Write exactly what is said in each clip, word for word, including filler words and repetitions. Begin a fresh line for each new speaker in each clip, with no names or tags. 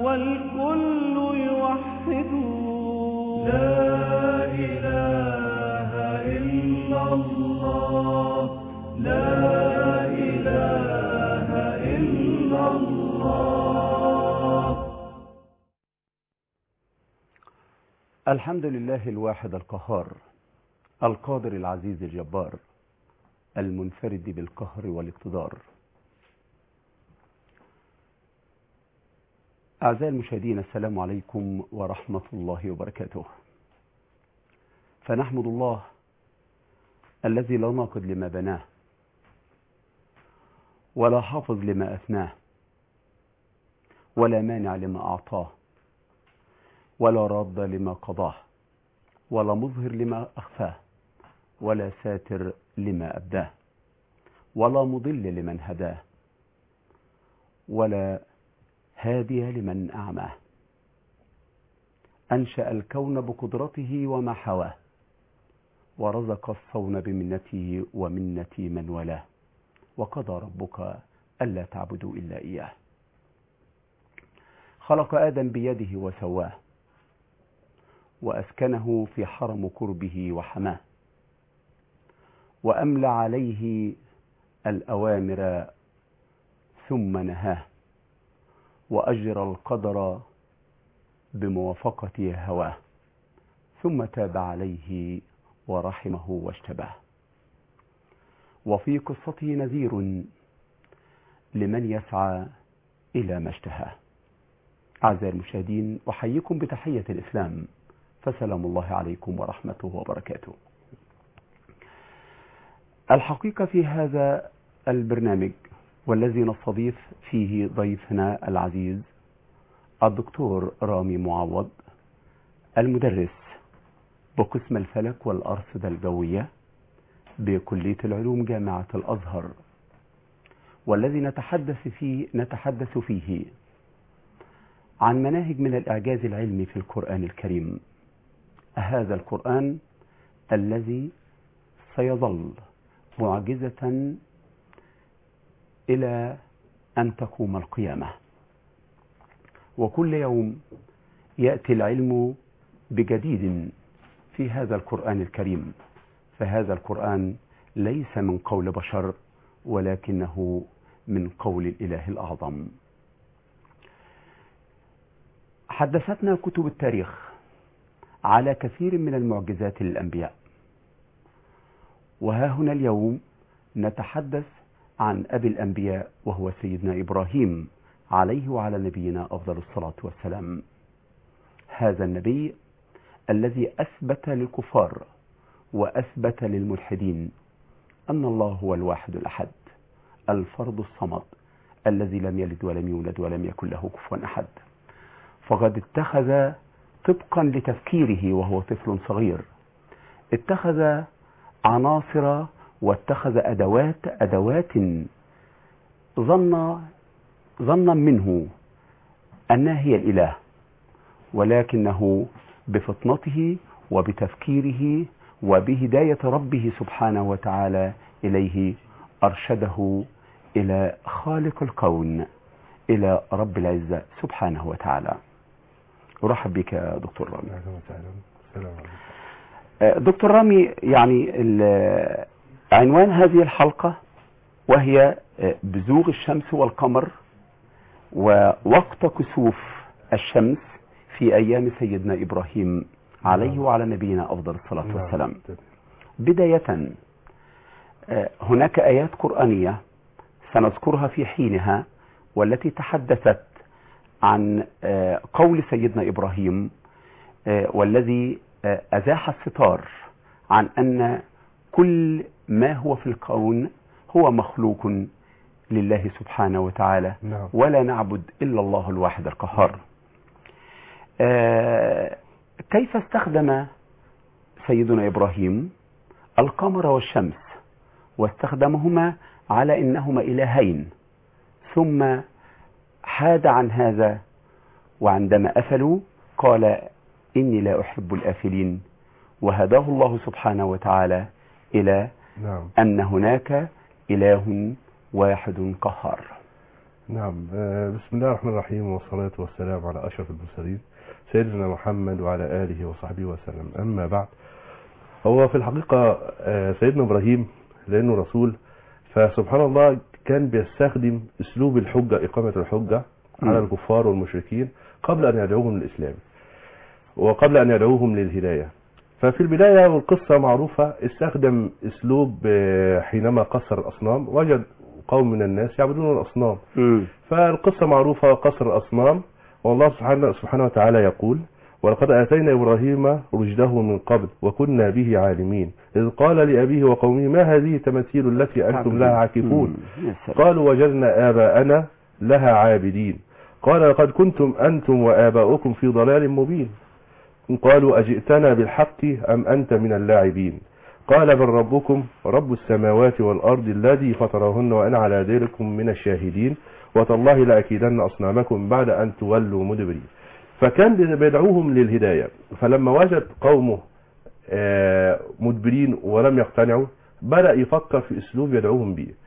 والكل يوحد لا إله إلا الله لا إله إلا الله.
الحمد لله الواحد القهار القادر العزيز الجبار المنفرد بالقهر والاقتدار. أعزائي المشاهدين، السلام عليكم ورحمة الله وبركاته. فنحمد الله الذي لا ناقض لما بناه ولا حافظ لما أثناه ولا مانع لما أعطاه ولا راد لما قضاه ولا مظهر لما أخفاه ولا ساتر لما أبداه ولا مضل لمن هداه ولا هادي لمن أعماه. أنشأ الكون بقدرته وما حواه ورزق الصون بمنته ومنة من ولاه وقضى ربك ألا تعبدوا إلا إياه. خلق آدم بيده وسواه وأسكنه في حرم قربه وحماه وأملى عليه الأوامر ثم نهاه وأجرى القدر بموافقة هواه ثم تاب عليه ورحمه واشتباه. وفي قصته نذير لمن يسعى إلى ما اشتهاه. أعزائي المشاهدين، أحييكم بتحية الإسلام، فسلام الله عليكم ورحمته وبركاته. الحقيقة في هذا البرنامج والذي نستضيف فيه ضيفنا العزيز الدكتور رامي معوض، المدرس بقسم الفلك والأرصدة الجوية بكلية العلوم جامعة الأزهر، والذي نتحدث فيه نتحدث فيه عن مناهج من الإعجاز العلمي في القرآن الكريم. هذا القرآن الذي سيظل معجزة إلى أن تقوم القيامة، وكل يوم يأتي العلم بجديد في هذا القرآن الكريم. فهذا القرآن ليس من قول بشر ولكنه من قول الإله الأعظم. حدثتنا كتب التاريخ على كثير من المعجزات للأنبياء، وها هنا اليوم نتحدث عن أبي الأنبياء وهو سيدنا إبراهيم عليه وعلى نبينا أفضل الصلاة والسلام. هذا النبي الذي أثبت للكفار وأثبت للملحدين أن الله هو الواحد الأحد الفرد الصمد الذي لم يلد ولم يولد ولم يكن له كفوا أحد. فقد اتخذ طبقا لتفكيره وهو طفل صغير، اتخذ عناصر واتخذ أدوات أدوات ظن ظنا منه أنها هي الإله، ولكنه بفطنته وبتفكيره وبهداية ربه سبحانه وتعالى إليه أرشده إلى خالق الكون، إلى رب العزة سبحانه وتعالى. أرحب بك يا دكتور رامي.
السلام عليكم.
دكتور رامي، يعني عنوان هذه الحلقة وهي بزوغ الشمس والقمر ووقت كسوف الشمس في أيام سيدنا إبراهيم عليه وعلى نبينا أفضل الصلاة والسلام. بداية، هناك آيات قرآنية سنذكرها في حينها والتي تحدثت عن قول سيدنا إبراهيم والذي أزاح الستار عن أن كل ما هو في الكون هو مخلوق لله سبحانه وتعالى، ولا نعبد إلا الله الواحد القهار. كيف استخدم سيدنا إبراهيم القمر والشمس واستخدمهما على إنهما إلهين، ثم حاد عن هذا وعندما أفلوا قال إني لا أحب الآفلين، وهداه الله سبحانه وتعالى إلى
نعم.
أن هناك إله واحد قهار.
نعم. بسم الله الرحمن الرحيم، والصلاة والسلام على أشرف المرسلين سيدنا محمد وعلى آله وصحبه وسلم. أما بعد، هو في الحقيقة سيدنا إبراهيم لأنه رسول، فسبحان الله كان بيستخدم أسلوب الحجة، إقامة الحجة على الكفار والمشركين قبل أن يدعوهم للإسلام وقبل أن يدعوهم للهداية. ففي البداية والقصة معروفة، استخدم أسلوب حينما قصر الأصنام، وجد قوم من الناس يعبدون الأصنام. م. فالقصة معروفة، قصر الأصنام. والله سبحانه, سبحانه وتعالى يقول: ولقد آتينا إبراهيم رشده من قبل وكنا به عالمين إذ قال لأبيه وقومه ما هذه التماثيل التي أنتم لها عاكفون قالوا وجدنا آباءنا لها عابدين قال لقد كنتم أنتم وآباؤكم في ضلال مبين قالوا أجئتنا بالحق أم أنت من اللاعبين قال بل ربكم رب السماوات والأرض الذي فطرهن وأنا على ذلك من الشاهدين وتالله لأكيدن أصنامكم بعد أن تولوا مدبرين. فكان بيدعوهم للهداية، فلما وجد قومه مدبرين ولم يقتنعوا بدأ يفكر في أسلوب يدعوهم به.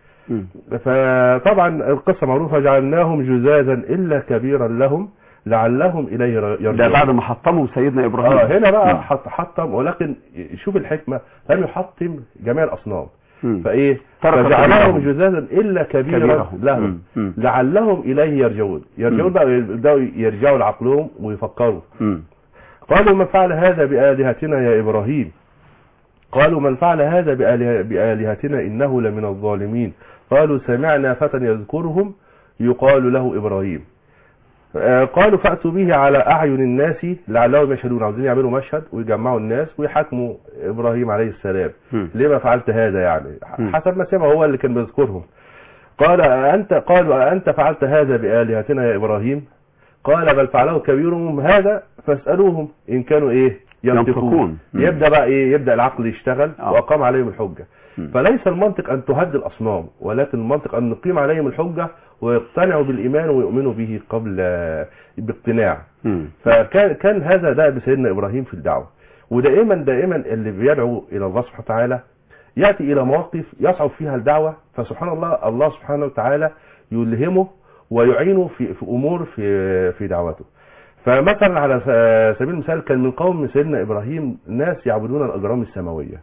فطبعا القصة معروفة: جعلناهم جزازا إلا كبيرا لهم لعلهم إليه يرجعون.
ده بعد ما حطموا سيدنا إبراهيم.
اه هنا بقى حط حطم، ولكن شوف الحكمة، لم يحطم جميع الأصنام. م. فإيه؟ فجعلناهم جزازا إلا كبيرا كبيرهم. لهم م. م. لعلهم إليه يرجعون. يرجعون بقى يبدأوا يرجعوا لعقلهم ويفكروا. م. قالوا من فعل هذا بآلهتنا يا إبراهيم قالوا من فعل هذا بآلهتنا إنه لمن الظالمين قالوا سمعنا فتى يذكرهم يقال له إبراهيم قالوا فأتوا به على أعين الناس لعلهم يشهدون. عاوزين يعملوا مشهد ويجمعوا الناس ويحاكموا إبراهيم عليه السلام. لما فعلت هذا؟ يعني حسب ما سمع هو اللي كان بيذكرهم. قال أنت قالوا أنت فعلت هذا بآلهتنا يا إبراهيم قال بل فعله كبيرهم هذا فاسألوهم إن كانوا إيه ينطقون. يبدأ بقى إيه؟ يبدأ العقل يشتغل أوه. وأقام عليهم الحجة. م. فليس المنطق أن تهد الأصنام، ولكن المنطق أن نقيم عليهم الحجة ويقتنعوا بالإيمان ويؤمنوا به قبل باقتناع. م. فكان كان هذا ده بسيدنا إبراهيم في الدعوة. ودائما دائما اللي بيدعو إلى الله سبحانه وتعالى يأتي إلى مواقف يصعب فيها الدعوة، فسبحان الله الله سبحانه وتعالى يلهمه ويعينه في, في أمور في, في دعوته. فمثلا على سبيل المثال كان من قوم سيدنا إبراهيم ناس يعبدون الأجرام السماوية.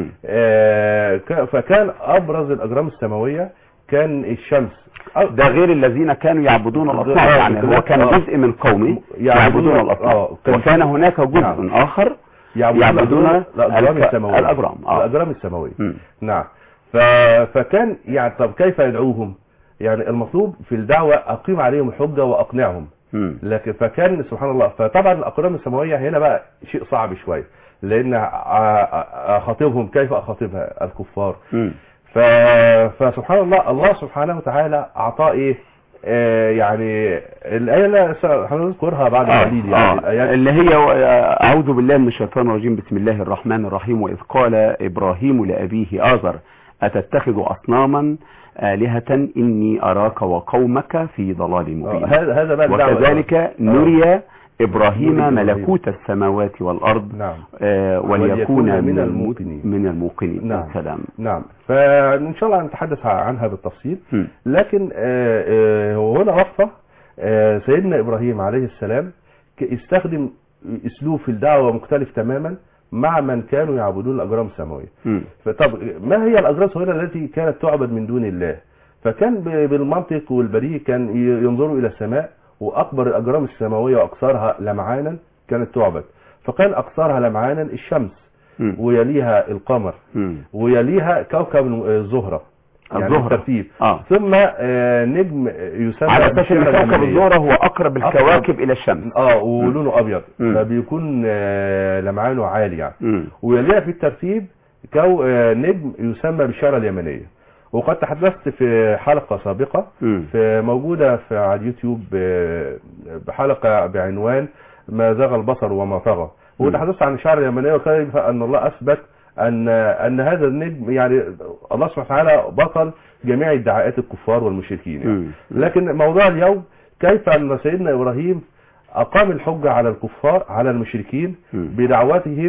آه فكان أبرز الأجرام السماوية كان الشمس.
ده غير الذين كانوا يعبدون الأصنام، يعني هو كان جزء من قومه يعبدون الأصنام، وكان هناك جزء نعم. آخر يعبدون الأجرام السماوية. الأجرام, آه.
الأجرام السماوية. نعم. فكان يعني طب كيف يدعوهم؟ يعني المطلوب في الدعوة أقيم عليهم الحجة وأقنعهم. لكن فكان سبحان الله، فطبعا الأقرام السماوية هنا بقى شيء صعب شوية، لأن أخاطبهم كيف أخاطبها الكفار. فسبحان الله الله سبحانه وتعالى أعطاه إيه آه يعني الآية اللي هنذكرها بعد قليل يعني
آه آه اللي هي أعوذ بالله من الشيطان الرجيم بسم الله الرحمن الرحيم وإذ قال إبراهيم لأبيه آزر أتتخذ أصناما آلهة إني أراك وقومك في ضلال مبين.
هذا بقى
وكذلك نري إبراهيم ملكوت السماوات والأرض.
نعم.
آه وليكون من الموقنين من الموقنين.
نعم.
السلام.
نعم. فإن شاء الله هنتحدث عنها بالتفصيل. م. لكن آه آه هنا وقفة آه سيدنا إبراهيم عليه السلام استخدم أسلوب في الدعوة مختلف تماما مع من كانوا يعبدون الأجرام السماوية. فطب ما هي الأجرام السماوية التي كانت تعبد من دون الله؟ فكان بالمنطق والبديهة كان ينظروا إلى السماء، وأكبر الأجرام السماوية وأكثرها لمعانا كانت تعبد. فكان أكثرها لمعانا الشمس، م. ويليها القمر، م. ويليها كوكب الزهرة يعني الترتيب. آه. ثم آه نجم يسمى
على اساس ان كوكب الزهرة هو اقرب الكواكب الى الشمس.
اه ولونه ابيض، م. فبيكون آه لمعانه عالي يعني. م. ويليها في الترتيب كو آه نجم يسمى بالشارة اليمنية. وقد تحدثت في حلقة سابقة في موجودة في على اليوتيوب بحلقة بعنوان ما زاغ البصر وما طغى، وتحدثت عن الشارة اليمنية وكيف ان الله اثبت ان ان هذا النجم يعني الله سبحانه وتعالى بطل جميع ادعاءات الكفار والمشركين يعني. لكن موضوع اليوم كيف ان سيدنا ابراهيم اقام الحجة على الكفار على المشركين بدعوتهم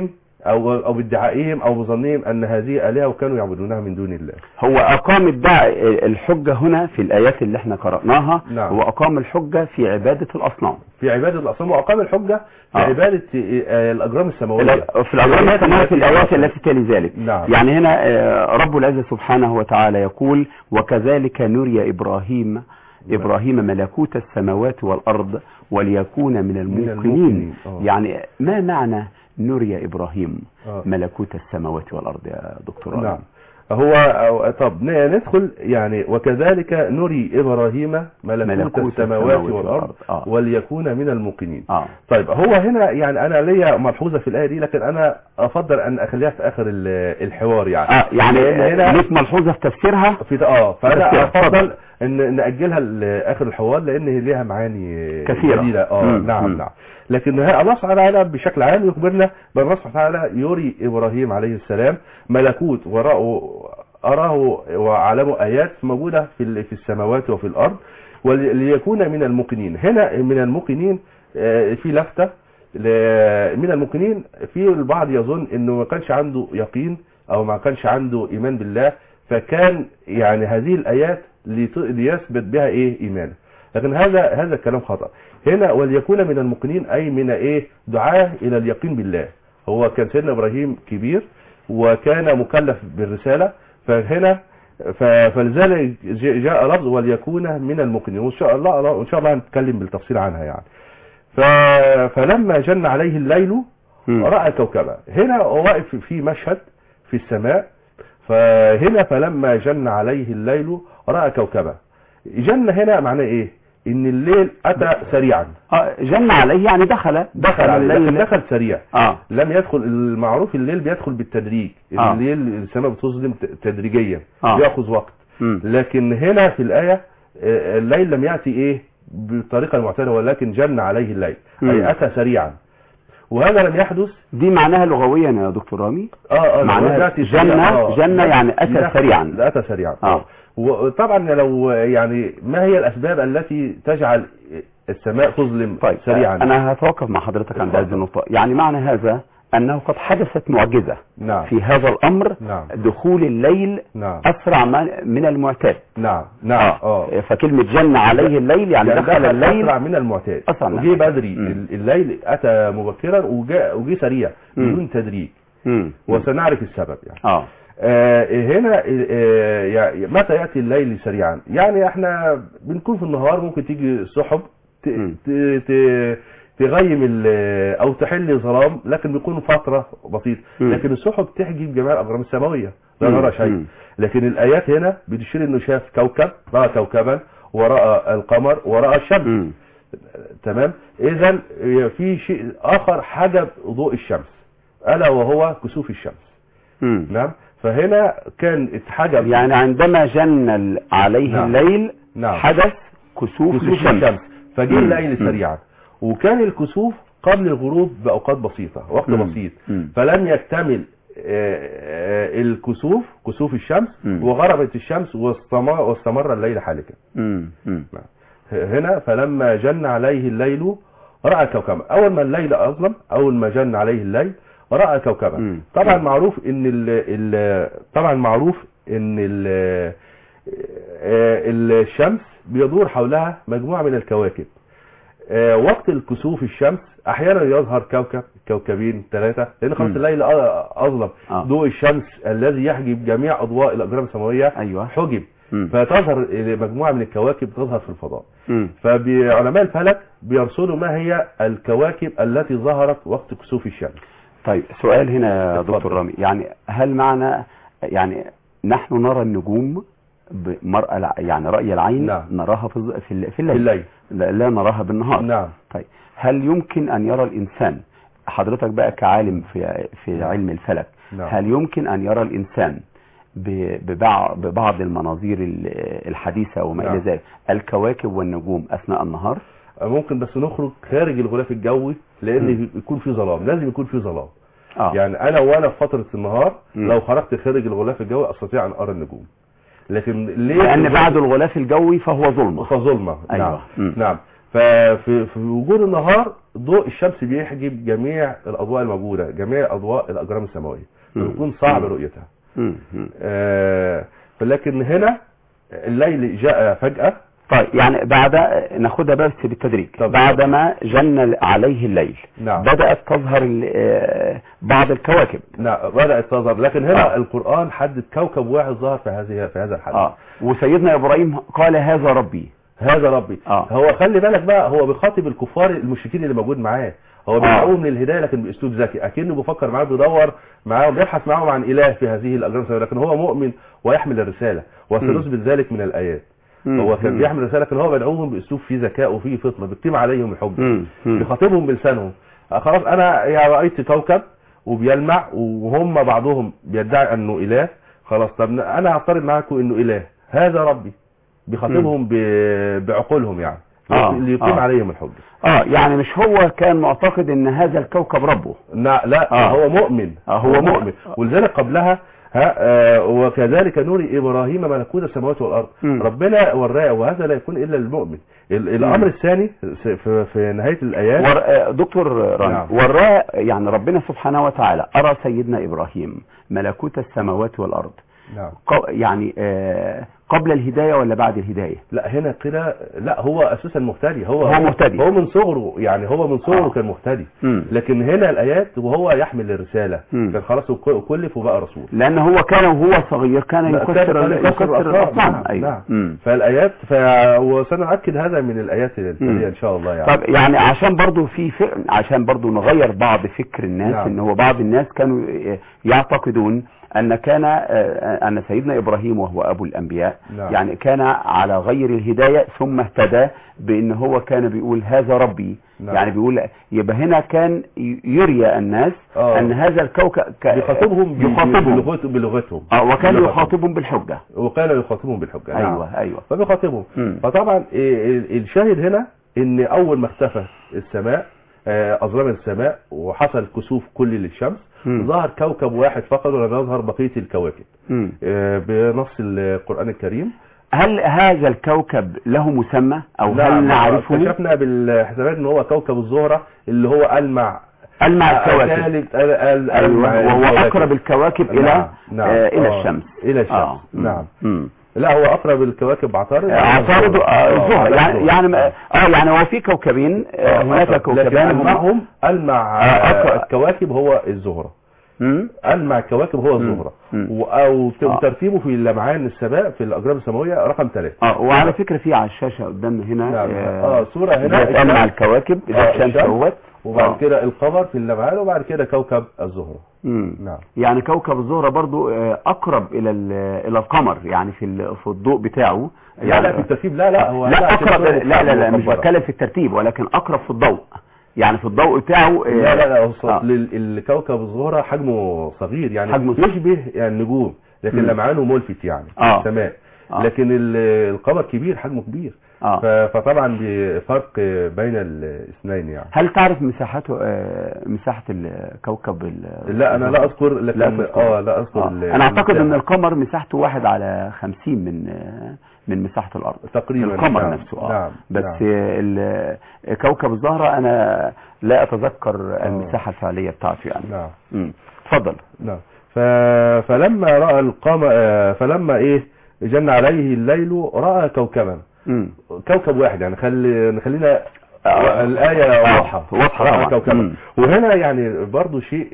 او او بادعائهم او بظنهم ان هذه الهه وكانوا يعبدونها من دون الله.
هو اقام الدعاء الحجه هنا في الايات اللي احنا قرأناها. نعم. هو اقام الحجه في عباده الاصنام،
في عباده الاصنام، واقام الحجه في آه. عباده الاجرام السماويه،
في الاجرام السماويه في الايات التي تلي ذلك. نعم. يعني هنا رب العزه سبحانه وتعالى يقول: وكذلك نري ابراهيم إبراهيم ملكوت السماوات والأرض وليكون من الموقنين. يعني ما معنى نري إبراهيم آه. ملكوت السماوات والأرض يا دكتور؟
نعم. هو طب ندخل يعني وكذلك نري إبراهيم ملكوت, ملكوت السماوات والأرض آه. وليكون من الموقنين. آه. طيب هو هنا يعني أنا ليا ملحوظة في الآية دي، لكن أنا أفضل أن أخليها في آخر الحوار يعني.
آه يعني هنا ليك ملحوظة في تفسيرها؟
في اه فأنا أفضل ان نأجلها لآخر الحوار لان هي ليها معاني
كثيرة.
اه مم. نعم مم. نعم. لكن الله سبحانه وتعالى بشكل عام يخبرنا بان الله سبحانه وتعالى يري ابراهيم عليه السلام ملكوت وراءه اراه وعلمه ايات موجودة في في السماوات وفي الارض وليكون من الموقنين. هنا من الموقنين في لفتة من الموقنين، في البعض يظن انه ما كانش عنده يقين او ما كانش عنده ايمان بالله، فكان يعني هذه الايات ليثبت بها ايه ايمانه، لكن هذا هذا الكلام خطأ. هنا وليكون من الموقنين اي من ايه دعاه الى اليقين بالله. هو كان سيدنا ابراهيم كبير وكان مكلف بالرسالة، فهنا فلذلك جاء لفظ وليكون من الموقنين، وان شاء الله وان شاء الله هنتكلم بالتفصيل عنها يعني. فلما جن عليه الليل رأى كوكبا. هنا واقف في مشهد في السماء، فهنا فلما جن عليه الليل رأى كوكبا. جن هنا معناه ايه؟ ان الليل اتى سريعا.
اه جن عليه يعني دخل
دخل الليل دخل سريع. اه لم يدخل. المعروف الليل بيدخل بالتدريج. آه. الليل السماء بتظلم تدريجيا. آه. بياخذ وقت. م. لكن هنا في الآية الليل لم يأتي ايه بالطريقة المعتادة، ولكن جن عليه الليل م. اي اتى سريعا، وهذا لم يحدث.
دي معناها لغويا يا دكتور رامي؟
اه اه
معناها جنة جنة يعني اتى سريعا.
اتى سريعا. اه وطبعا لو يعني ما هي الاسباب التي تجعل السماء تظلم طيب سريعا؟
انا هتوقف مع حضرتك عند هذه النقطة. يعني معنى هذا انه قد حدثت معجزة. نعم. في هذا الامر. نعم. دخول الليل. نعم. اسرع من المعتاد.
نعم نعم اه,
آه. فكلمة جن عليه الليل يعني, يعني دخل الليل
اسرع من المعتاد، وجي بدري. م. الليل اتى مبكرا وجاء وجي سريع بدون تدريج، م. وسنعرف السبب يعني. اه آه هنا آه يعني متى يأتي الليل سريعا؟ يعني احنا بنكون في النهار ممكن تيجي السحب تغيم او تحل ظلام، لكن بيكون فترة بسيطة، لكن السحب تحجب جميع الاجرام السماوية لا نرى شيء. لكن الايات هنا بتشير انه شاف كوكب، رأى كوكبا ورأى القمر ورأى الشمس. م. تمام. اذا في شيء اخر حجب ضوء الشمس الا وهو كسوف الشمس. م. نعم. فهنا كان اتحجب،
يعني عندما جن عليه نعم. الليل نعم. حدث كسوف, كسوف الشمس،
فجاء الليل سريعا، وكان الكسوف قبل الغروب بأوقات بسيطة، وقت مم. بسيط. مم. فلم يكتمل الكسوف كسوف الشمس مم. وغربت الشمس واستمر, واستمر الليل حالكا. هنا فلما جن عليه الليل رأى كوكبا. أول ما الليل أظلم، أول ما جن عليه الليل رأى كوكبا. مم. طبعا مم. معروف ان ال ال طبعا معروف ان ال الشمس بيدور حولها مجموعة من الكواكب. وقت الكسوف الشمس احيانا يظهر كوكب كوكبين ثلاثة، لان خلاص الليل اظلم. آه. ضوء الشمس الذي يحجب جميع اضواء الاجرام السماوية أيوة. حجب. م. فتظهر مجموعة من الكواكب تظهر في الفضاء. فعلماء الفلك بيرصدوا ما هي الكواكب التي ظهرت وقت كسوف الشمس.
طيب سؤال هنا يا دكتور رامي، يعني هل معنى يعني نحن نرى النجوم بمرأة يعني رأي العين؟ نعم. نراها في في الليل, الليل. لا, لا نراها بالنهار. نعم. طيب هل يمكن أن يرى الإنسان، حضرتك بقى كعالم في في علم الفلك، نعم. هل يمكن أن يرى الإنسان ببعض ببعض المناظير الحديثة وما إلى ذلك الكواكب والنجوم أثناء النهار؟
ممكن، بس نخرج خارج الغلاف الجوي لان يكون في ظلام، لازم يكون في ظلام. آه. يعني انا وانا في فترة النهار م. لو خرجت خارج الغلاف الجوي استطيع ان ارى النجوم، لكن ليه؟
لان بعد الغلاف الجوي فهو ظلمة.
فظلمة.
أيوة.
نعم. م. نعم. ففي في وجود النهار ضوء الشمس بيحجب جميع الاضواء الموجوده، جميع اضواء الاجرام السماويه، بيكون صعب رؤيتها. آه لكن هنا الليل جاء فجأة.
طيب يعني بعد ناخدها بس بالتدريج. بعدما جن عليه الليل
نعم.
بدأت تظهر بعض الكواكب.
نعم بدأت تظهر، لكن هنا آه. القرآن حدد كوكب واحد ظهر في هذه في هذا الحدث.
آه. وسيدنا إبراهيم قال هذا ربي،
هذا ربي. آه. هو خلي بالك بقى، هو بيخاطب الكفار المشركين اللي موجود معاه، هو بيدعوهم آه. للهدايه لكن باسلوب ذكي، اكنه بيفكر معاه، بيدور معاهم، بيبحث معاهم عن اله في هذه الاجرام، لكن هو مؤمن ويحمل الرساله، وسنثبت ذلك من الايات. مم. هو كان بيحمل الرساله لكن هو بيدعوهم باسلوب فيه ذكاء وفيه فطنه، بيقيم عليهم الحجه، بيخاطبهم بلسانهم. خلاص انا يعني رايت كوكب وبيلمع وهم بعضهم بيدعي انه اله، خلاص طب انا هعترض معاكم انه اله، هذا ربي، بيخاطبهم بعقولهم يعني آه. اللي يقيم آه. عليهم الحجه.
اه يعني مش هو كان معتقد ان هذا الكوكب ربه،
لا لا آه. هو مؤمن
آه هو, هو مؤمن, مؤمن.
ولذلك قبلها ها آه وكذلك نوري ابراهيم ملكوت السماوات والارض. م. ربنا وراه، وهذا لا يكون الا للمؤمن. الامر م. الثاني في, في نهايه الايات
ور... دكتور رامي نعم. وراه يعني ربنا سبحانه وتعالى ارى سيدنا ابراهيم ملكوت السماوات والارض. نعم. يعني آه قبل الهداية ولا بعد الهداية؟
لا هنا كده لا، هو اساسا مهتدي، هو
هو مهتدي،
هو من صغره يعني، هو من صغره آه. كان مهتدي. لكن هنا الايات وهو يحمل الرسالة، مم. كان خلاص كلف وبقى رسول،
لان هو كان وهو صغير كان يكسر يكسر
الاصنام. ايوه نعم. فالايات ف... وسنؤكد هذا من الايات التالية ان شاء الله يعني.
طب يعني عشان برضو في فكر، عشان برضو نغير بعض فكر الناس. نعم. ان هو بعض الناس كانوا يعتقدون ان كان ان سيدنا ابراهيم وهو ابو الانبياء نعم. يعني كان على غير الهداية ثم اهتدى، بان هو كان بيقول هذا ربي. نعم. يعني بيقول يبقى هنا كان يري الناس آه. ان هذا الكوكب ك...
بيخاطبهم
يخاطبهم
بلغتهم
اه وكان يخاطبهم بالحجة،
وكان يخاطبهم بالحجة.
ايوه
نعم.
ايوه
فبيخاطبهم. فطبعا الشاهد هنا ان اول ما اختفى السماء اظلام السماء وحصل كسوف كلي للشمس، مم. ظهر كوكب واحد فقط ولم يظهر بقية الكواكب. مم. بنص القرآن الكريم.
هل هذا الكوكب له مسمى او هل نعرفه؟
اكتشفنا بالحسابات ان هو كوكب الزهرة اللي هو ألمع
ألمع الكواكب. أيوة. وهو أقرب الكواكب إلى نعم. نعم. آه إلى آه. الشمس.
إلى الشمس. آه. نعم. مم. لا هو اقرب الكواكب عطارد.
عطارد الزهره يعني يعني اه يعني هو في كوكبين آه هناك كوكبان
معهم ألمع آه الكواكب هو الزهره. ألمع الكواكب هو الزهره، او ترتيبه في اللمعان السماء في الاجرام السماويه رقم ثلاثة.
اه وعلى فكره في على الشاشه قدامنا هنا
نعم. اه, آه صوره هنا
ألمع الكواكب اذا الشمس اهوت،
وبعد آه. كده القمر في اللمعان، وبعد كده كوكب الزهره.
نعم. يعني كوكب الزهره برضو اقرب الى الى القمر يعني في في الضوء بتاعه
يعني. لا في الترتيب لا لا هو
لا اقرب لا لا لا مش بتكلم في الترتيب، ولكن اقرب في الضوء يعني في الضوء بتاعه.
لا لا لا آه. الكوكب الزهره حجمه صغير يعني، حجمه يشبه يعني النجوم، لكن لمعانه ملفت يعني
آه.
في السماء. آه. لكن القمر كبير، حجمه كبير. آه. فطبعا بفرق بين الاثنين يعني.
هل تعرف مساحته آه مساحة الكوكب؟
لا انا لا اذكر، لكن لا اه لا اذكر.
آه. انا اعتقد ان القمر مساحته واحد على خمسين من آه من مساحة الارض
تقريبا.
القمر
نعم.
نفسه آه.
نعم.
بس
نعم.
كوكب الزهرة انا لا اتذكر آه. المساحة الفعلية بتاعته يعني.
نعم.
امم اتفضل.
نعم. ف... فلما راى القمر فلما ايه جن عليه الليل راى كوكبا. مم. كوكب واحد يعني، خلي نخلينا آه. الآية واضحة
واضحة
كوكبا. وهنا يعني برضو شيء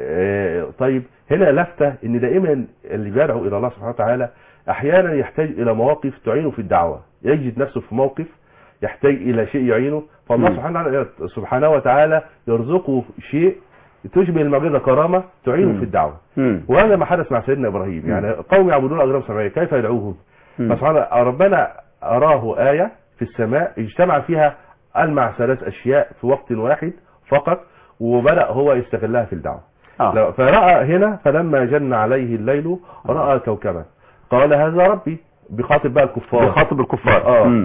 آه طيب هنا لفتة ان دائما اللي بيدعو الى الله سبحانه وتعالى احيانا يحتاج الى مواقف تعينه في الدعوة، يجد نفسه في موقف يحتاج الى شيء يعينه، فالله سبحانه سبحانه وتعالى يرزقه شيء تشبه المعجزة كرامة تعينه في الدعوة. مم. وهذا ما حدث مع سيدنا ابراهيم. مم. يعني قوم يعبدون اجرام سمعية كيف يدعوهم؟ فسبحان ربنا أراه آية في السماء اجتمع فيها ألمع ثلاث أشياء في وقت واحد فقط، وبدأ هو يستغلها في الدعوة. آه. فرأى هنا فلما جن عليه الليل رأى كوكبا قال هذا ربي، بخاطب بقى الكفار،
بخاطب الكفار.
آه.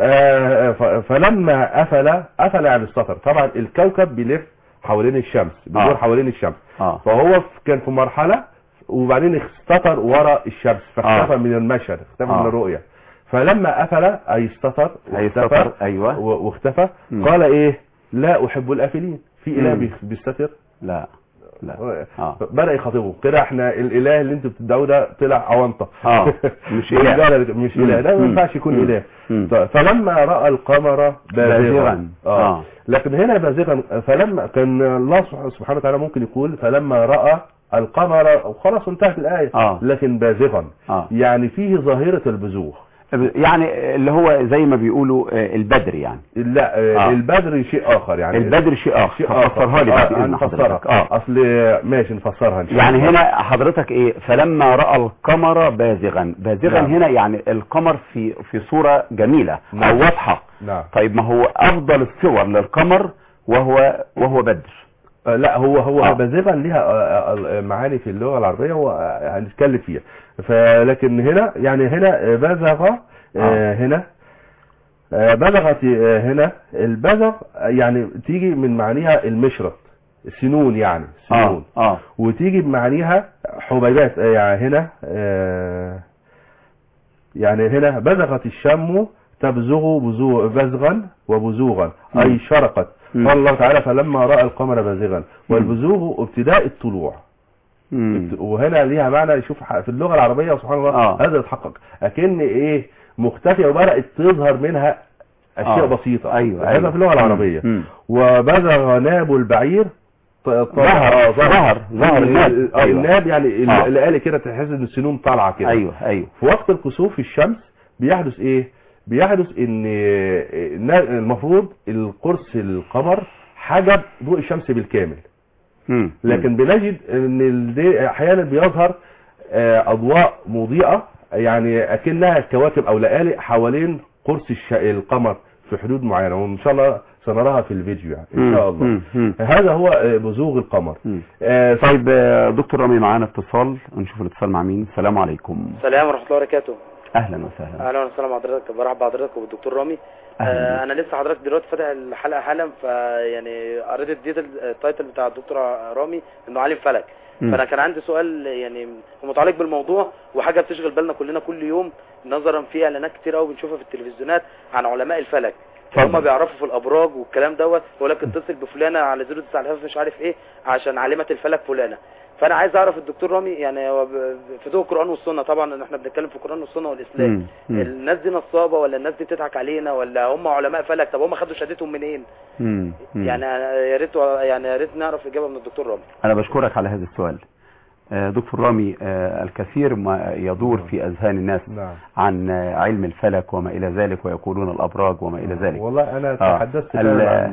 آه فلما أفل أفل عن السطر، طبعا الكوكب بيلف حوالين الشمس، بيدور آه. حوالين الشمس. آه. فهو كان في مرحلة وبعدين استتر وراء الشمس فاختفى آه. من المشهد، اختفى آه. من الرؤية. فلما أفل أي استتر
واختفى. أيوة.
واختفى قال إيه لا احب الافلين، في اله بيستتر؟
لا لا
آه. بدأ يخاطبه كده، احنا الاله اللي انتوا بتدعوه ده طلع اونطه
اه مش اله
مش اله، ده ما ينفعش يكون اله. فلما راى القمر بازغا اه, آه. لكن هنا بازغا، فلما كان الله سبحانه وتعالى ممكن يقول فلما راى القمر وخلاص انتهت الايه آه. لكن بازغا آه. يعني فيه ظاهره البزوغ،
يعني اللي هو زي ما بيقولوا البدر يعني.
لا آه. البدر شيء اخر يعني،
البدر شيء اخر. فسرها لي بقى باذن حضرتك.
اه اصل ماشي نفسرها ان شاء
الله. يعني هنا حضرتك ايه فلما راى القمر بازغا، بازغا نعم. هنا يعني القمر في في صوره جميله نعم. او واضحه نعم. طيب ما هو افضل الصور للقمر وهو وهو بدر.
آه لا هو هو آه. بازغا ليها معاني في اللغه العربيه وهنتكلم فيها، فلكن هنا يعني هنا بزغ آه. هنا آه بزغت آه هنا البزغ يعني تيجي من معانيها المشرط، السنون يعني سنون آه. آه. وتيجي بمعانيها حبيبات، آه يعني هنا آه يعني هنا بزغت الشم تبزغ بزوغ بزغا وبزوغا م. اي شرقت. قال الله تعالى فلما راى القمر بازغا، والبزوغ ابتداء الطلوع. مم. وهنا ليها معنى، شوف في اللغه العربيه سبحان الله آه. هذا يتحقق اكن ايه مختفيه وبدات تظهر منها اشياء آه. بسيطه.
ايوه
هذا
أيوة.
في اللغه العربيه. مم. وبزغ ناب البعير
ظهر ظهر ظهر الناب.
أيوة. الناب يعني آه. اللي قال كده تحس ان السنون طالعه كده.
ايوه ايوه.
في وقت الكسوف الشمس بيحدث ايه؟ بيحدث ان المفروض القرص القمر حجب ضوء الشمس بالكامل. مم. لكن بنجد ان احيانا بيظهر اضواء مضيئه يعني اكنها كواكب او لآلئ حوالين قرص القمر في حدود معينه، وان شاء الله سنراها في الفيديو يعني ان شاء الله. مم. مم. هذا هو بزوغ القمر.
آه طيب دكتور رامي معانا اتصال، نشوف الاتصال مع مين. السلام عليكم.
السلام ورحمه الله وبركاته.
اهلا وسهلا.
اهلا وسهلا بحضرتك، برحب بحضرتك وبالدكتور رامي. آه انا لسه حضرتك دلوقتي فاتح الحلقه حالا، فيعني قريت اديت التايتل بتاع الدكتور رامي انه عالم فلك. م. فانا كان عندي سؤال يعني متعلق بالموضوع وحاجه بتشغل بالنا كلنا كل يوم، نظرا في اعلانات كتير قوي بنشوفها في التلفزيونات عن علماء الفلك. هم بيعرفوا في الابراج والكلام دوت، يقول لك اتصل بفلانه على صفر تسعة مش عارف ايه عشان عالمه الفلك فلانه. فانا عايز اعرف الدكتور رامي يعني في ضوء القران والسنه، طبعا ان احنا بنتكلم في القران والسنه والاسلام، مم. مم. الناس دي نصابه ولا الناس دي بتضحك علينا ولا هم علماء فلك؟ طب هم خدوا شهادتهم منين؟ مم. مم. يعني يا ريت يعني يا ريت نعرف اجابه من الدكتور رامي.
انا بشكرك على هذا السؤال. دكتور رامي، الكثير ما يدور في أذهان الناس نعم. عن علم الفلك وما إلى ذلك، ويقولون الأبراج وما إلى ذلك.
والله أنا تحدثت
آه.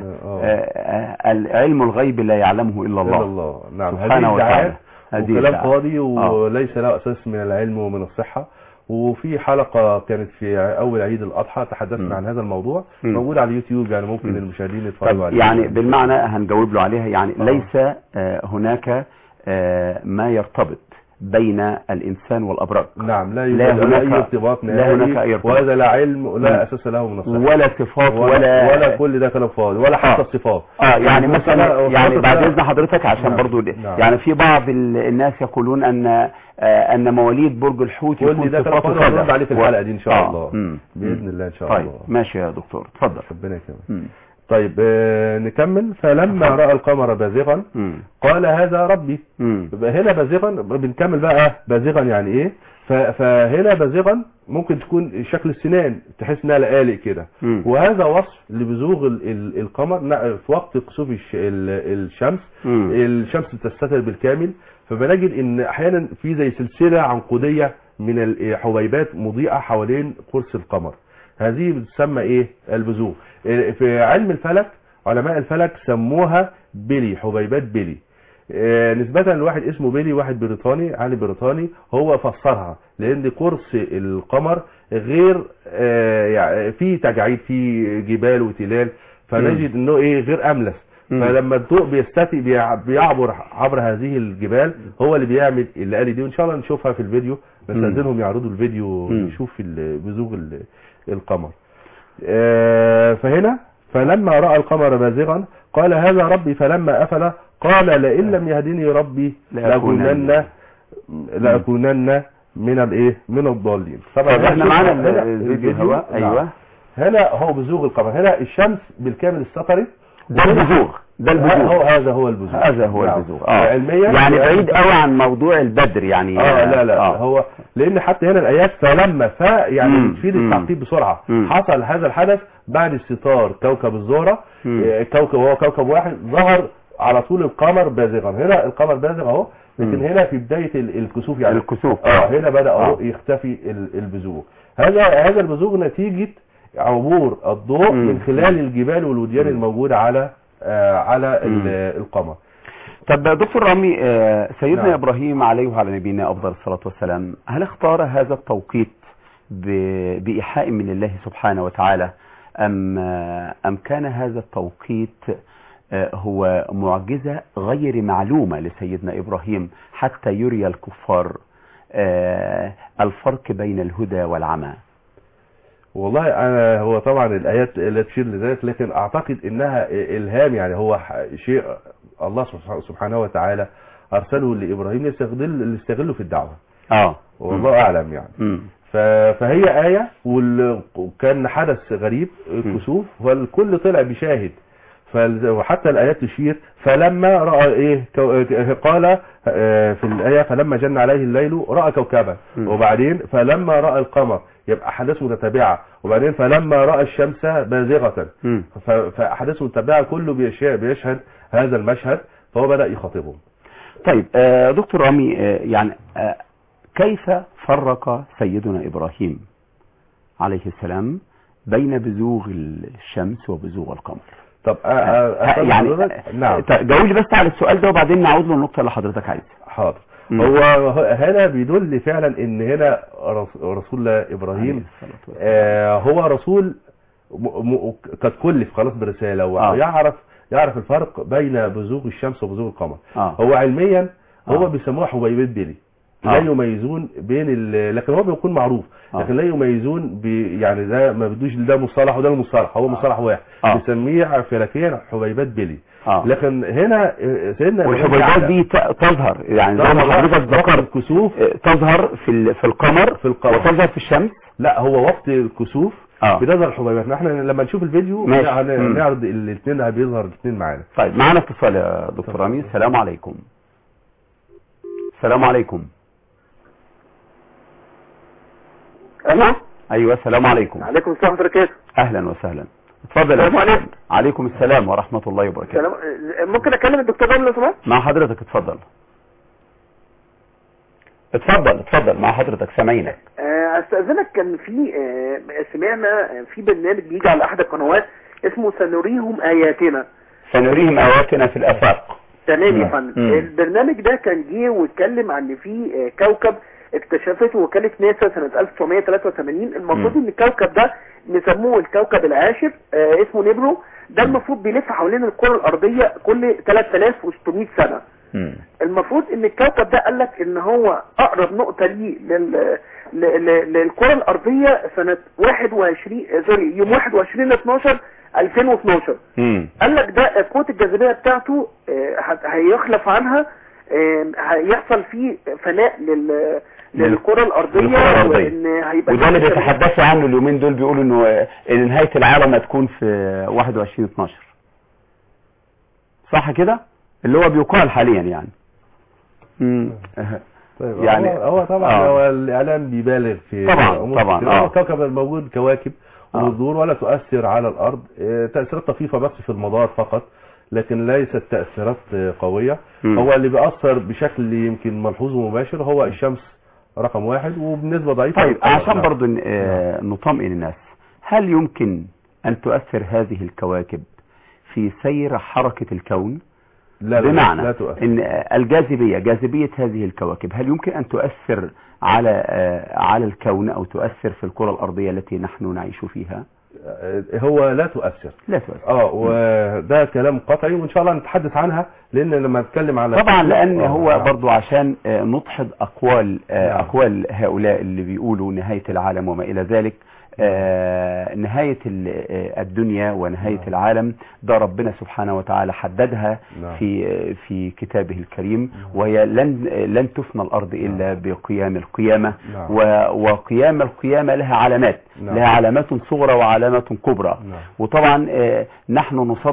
عن العلم الغيب لا يعلمه إلا الله,
إلا الله. نعم.
سبحانه وتعالى.
وكلام فاضي وليس له أساس من العلم ومن الصحة. وفي حلقة كانت في أول عيد الأضحى تحدثنا عن هذا الموضوع، موجود على اليوتيوب، يعني ممكن م. المشاهدين يتفرجوا عليه.
يعني بالمعنى هنجاوب له عليها، يعني آه. ليس هناك ما يرتبط بين الإنسان والأبراج.
نعم، لا يوجد أي ارتباط نهائي، وهذا لا علم ولا أساس له من الصحة
ولا صفات ولا
ولا, ولا كل ده كلام فاضي ولا حتى آه. الصفات.
اه يعني مثلا يعني بعد إذن حضرتك عشان نعم. برضو نعم. يعني في بعض الناس يقولون أن آه أن مواليد برج الحوت
يكون صفاته كذا. هنرد عليه في الحلقة دي إن شاء آه. الله مم. بإذن الله إن شاء
طيب.
الله.
طيب ماشي يا دكتور، اتفضل.
ربنا يكرمك. طيب آه نكمل. فلما رأى القمر بازغا قال هذا ربي. هنا بازغا بنكمل بقى. بازغا يعني ايه؟ فهنا بازغا ممكن تكون شكل السنان، تحس انها لآلئ كده، وهذا وصف لبزوغ القمر في وقت كسوف الشمس. مم. الشمس تستتر بالكامل، فبنجد ان احيانا في زي سلسلة عنقودية من الحبيبات مضيئة حوالين قرص القمر. هذه بتسمى ايه؟ البزوغ. في علم الفلك علماء الفلك سموها بيلي، حبيبات بيلي، نسبة لواحد اسمه بيلي، واحد بريطاني، عالم بريطاني، هو فسرها لان قرص القمر غير يعني في تجاعيد، في جبال وتلال، فنجد انه ايه غير املس، فلما الضوء بيستفي بيعبر عبر هذه الجبال، هو اللي بيعمل اللي دي، وان شاء الله نشوفها في الفيديو، نستأذنهم يعرضوا الفيديو نشوف بزوغ القمر. فهنا فلما رأى القمر بازغا قال هذا ربي، فلما أفل قال لئن لم يهدني ربي لأكونن لأكونن من الايه من الضالين.
طبعا احنا معانا الفيديو هو ايوه.
هنا هو بزوغ القمر، هنا الشمس بالكامل استطرت
ده البذور، ده البذور،
هو هذا هو البذور،
هذا هو
نعم.
البذور. اه
علميا
يعني بعيد قوي عن موضوع البدر يعني.
اه لا لا
آه.
هو لان حتى هنا الايات فلما ف يعني بتفيد التعقيب بسرعه.
مم.
حصل هذا الحدث بعد استطار كوكب الزهره، كوكب وهو كوكب واحد، ظهر على طول القمر بازغا. هنا القمر بازغ اهو، لكن هنا في بدايه الكسوف يعني
الكسوف
اه هنا بدا اهو
آه.
يختفي البزوغ. هذا هذا البزوغ نتيجه عبور الضوء
مم.
من خلال الجبال والوديان الموجوده على آه على القمر.
طب دكتور رامي، آه سيدنا
نعم.
ابراهيم عليه وعلى نبينا افضل الصلاه والسلام، هل اختار هذا التوقيت بايحاء من الله سبحانه وتعالى، ام ام كان هذا التوقيت هو معجزة غير معلومة لسيدنا إبراهيم حتى يري الكفار الفرق بين الهدى والعمى؟
والله أنا هو طبعا الآيات لا تشير لذلك، لكن أعتقد إنها إلهام، يعني هو شيء الله سبحانه وتعالى أرسله لإبراهيم يستغل يستغله في الدعوة.
آه
والله أعلم يعني. م. فهي آية، وكان حدث غريب الكسوف، والكل طلع بشاهد، وحتى الآيات تشير. فلما رأى إيه قال في الآية فلما جن عليه الليل رأى كوكبا، وبعدين فلما رأى القمر، يبقى أحداث متتابعة، وبعدين فلما رأى الشمس بازغة، فأحداث متتابعة كله بيشهد هذا المشهد، فهو بدأ يخاطبهم.
طيب دكتور رامي، يعني كيف فرق سيدنا إبراهيم عليه السلام بين بزوغ الشمس وبزوغ القمر؟
طب
يعني
نعم
جاوب لي بس على السؤال ده وبعدين نعود للنقطه اللي حضرتك عايزها.
حاضر. م. هو هنا بيدل فعلا ان هنا رسول الله ابراهيم آه هو رسول قد كلف خلاص برساله، ويعرف آه. يعرف الفرق بين بزوغ الشمس وبزوغ القمر. آه. هو علميا هو آه. بيسموها حبيبات بيلي، لا يميزون بين ال... لكن هو بيكون معروف، لكن لا يميزون ب... يعني ده ما بدوش ده مصطلح وده المصطلح، هو مصطلح واحد
آه.
بيسميه فلكيا حبيبات بيلي.
آه.
لكن هنا سيدنا
والحبيبات دي تظهر يعني زي ما حضرتك ذكرت
الكسوف
تظهر في في القمر
في القمر
وتظهر في الشمس.
لا هو وقت الكسوف
آه.
بتظهر الحبيبات. احنا لما نشوف الفيديو نعرض الاثنين، بيظهر الاثنين معانا.
طيب معانا اتصال يا دكتور رامي. السلام عليكم. السلام عليكم.
ألو.
ايوه السلام عليكم.
عليكم السلام ورحمة الله وبركاته.
اهلا وسهلا، اتفضل.
السلام عليكم.
عليكم السلام ورحمة الله وبركاته.
سلام. ممكن اكلم الدكتور رامي لو سمحت؟
مع حضرتك، اتفضل اتفضل اتفضل مع حضرتك، سامعينك.
استاذنك، كان في سمعنا في برنامج بيجي على احد القنوات اسمه سنريهم اياتنا.
سنريهم اياتنا في الافاق.
تمام يا فندم. البرنامج ده كان جه واتكلم عن ان في كوكب اكتشفته وكالة ناسا سنة ألف وتسعمية وثلاثة وثمانين. المفروض ان الكوكب ده نسموه الكوكب العاشر، آه اسمه نيبرو. ده المفروض بيلف حوالين الكرة الارضية كل ثلاثة آلاف وستمية سنة. مم. المفروض ان الكوكب ده قال لك ان هو اقرب نقطة ليه لل... للكرة الارضية سنة واحد وعشرين سوري يوم واحد وعشرين اتناشر ألفين واثناشر. مم. قال لك ده قوة الجاذبية بتاعته آه هيخلف عنها، آه هيحصل فيه فناء لل للكرة الأرضية، وإن هيبقى
وده اللي بيتحدثوا عنه اليومين دول، بيقولوا إنه إن نهاية العالم هتكون في واحد وعشرين اتناشر، صح كده؟ اللي هو بيقال حاليا يعني. امم
طيب يعني هو, هو طبعا آه. هو الإعلام بيبالغ في
طبعا طبعا
آه. الكوكب الموجود كواكب وبتدور ولا تؤثر على الأرض، تأثيرات طفيفة بس في المدار فقط، لكن ليست تأثيرات قوية. م. هو اللي بيأثر بشكل يمكن ملحوظ ومباشر هو الشمس رقم واحد، وبنسبة ضعيفة.
طيب عشان برضو نطمئن الناس، هل يمكن أن تؤثر هذه الكواكب في سير حركة الكون؟
لا لا
بمعنى
لا تؤثر.
إن الجاذبية جاذبية هذه الكواكب هل يمكن أن تؤثر على على الكون أو تؤثر في الكرة الأرضية التي نحن نعيش فيها؟
هو لا تؤثر.
لا تؤثر.
اه وده كلام قطعي، وان شاء الله نتحدث عنها، لان لما نتكلم على
طبعا لان هو آه. برضو عشان نضحض اقوال آه. اقوال هؤلاء اللي بيقولوا نهاية العالم وما الى ذلك. آه نهاية الدنيا ونهاية نعم. العالم ده ربنا سبحانه وتعالى حددها نعم. في في كتابه الكريم، نعم. وهي لن لن تفنى الأرض إلا نعم. بقيام القيامة، نعم. وقيام القيامة لها علامات، نعم. لها علامات صغرى وعلامات كبرى، نعم. وطبعا آه نحن نصدق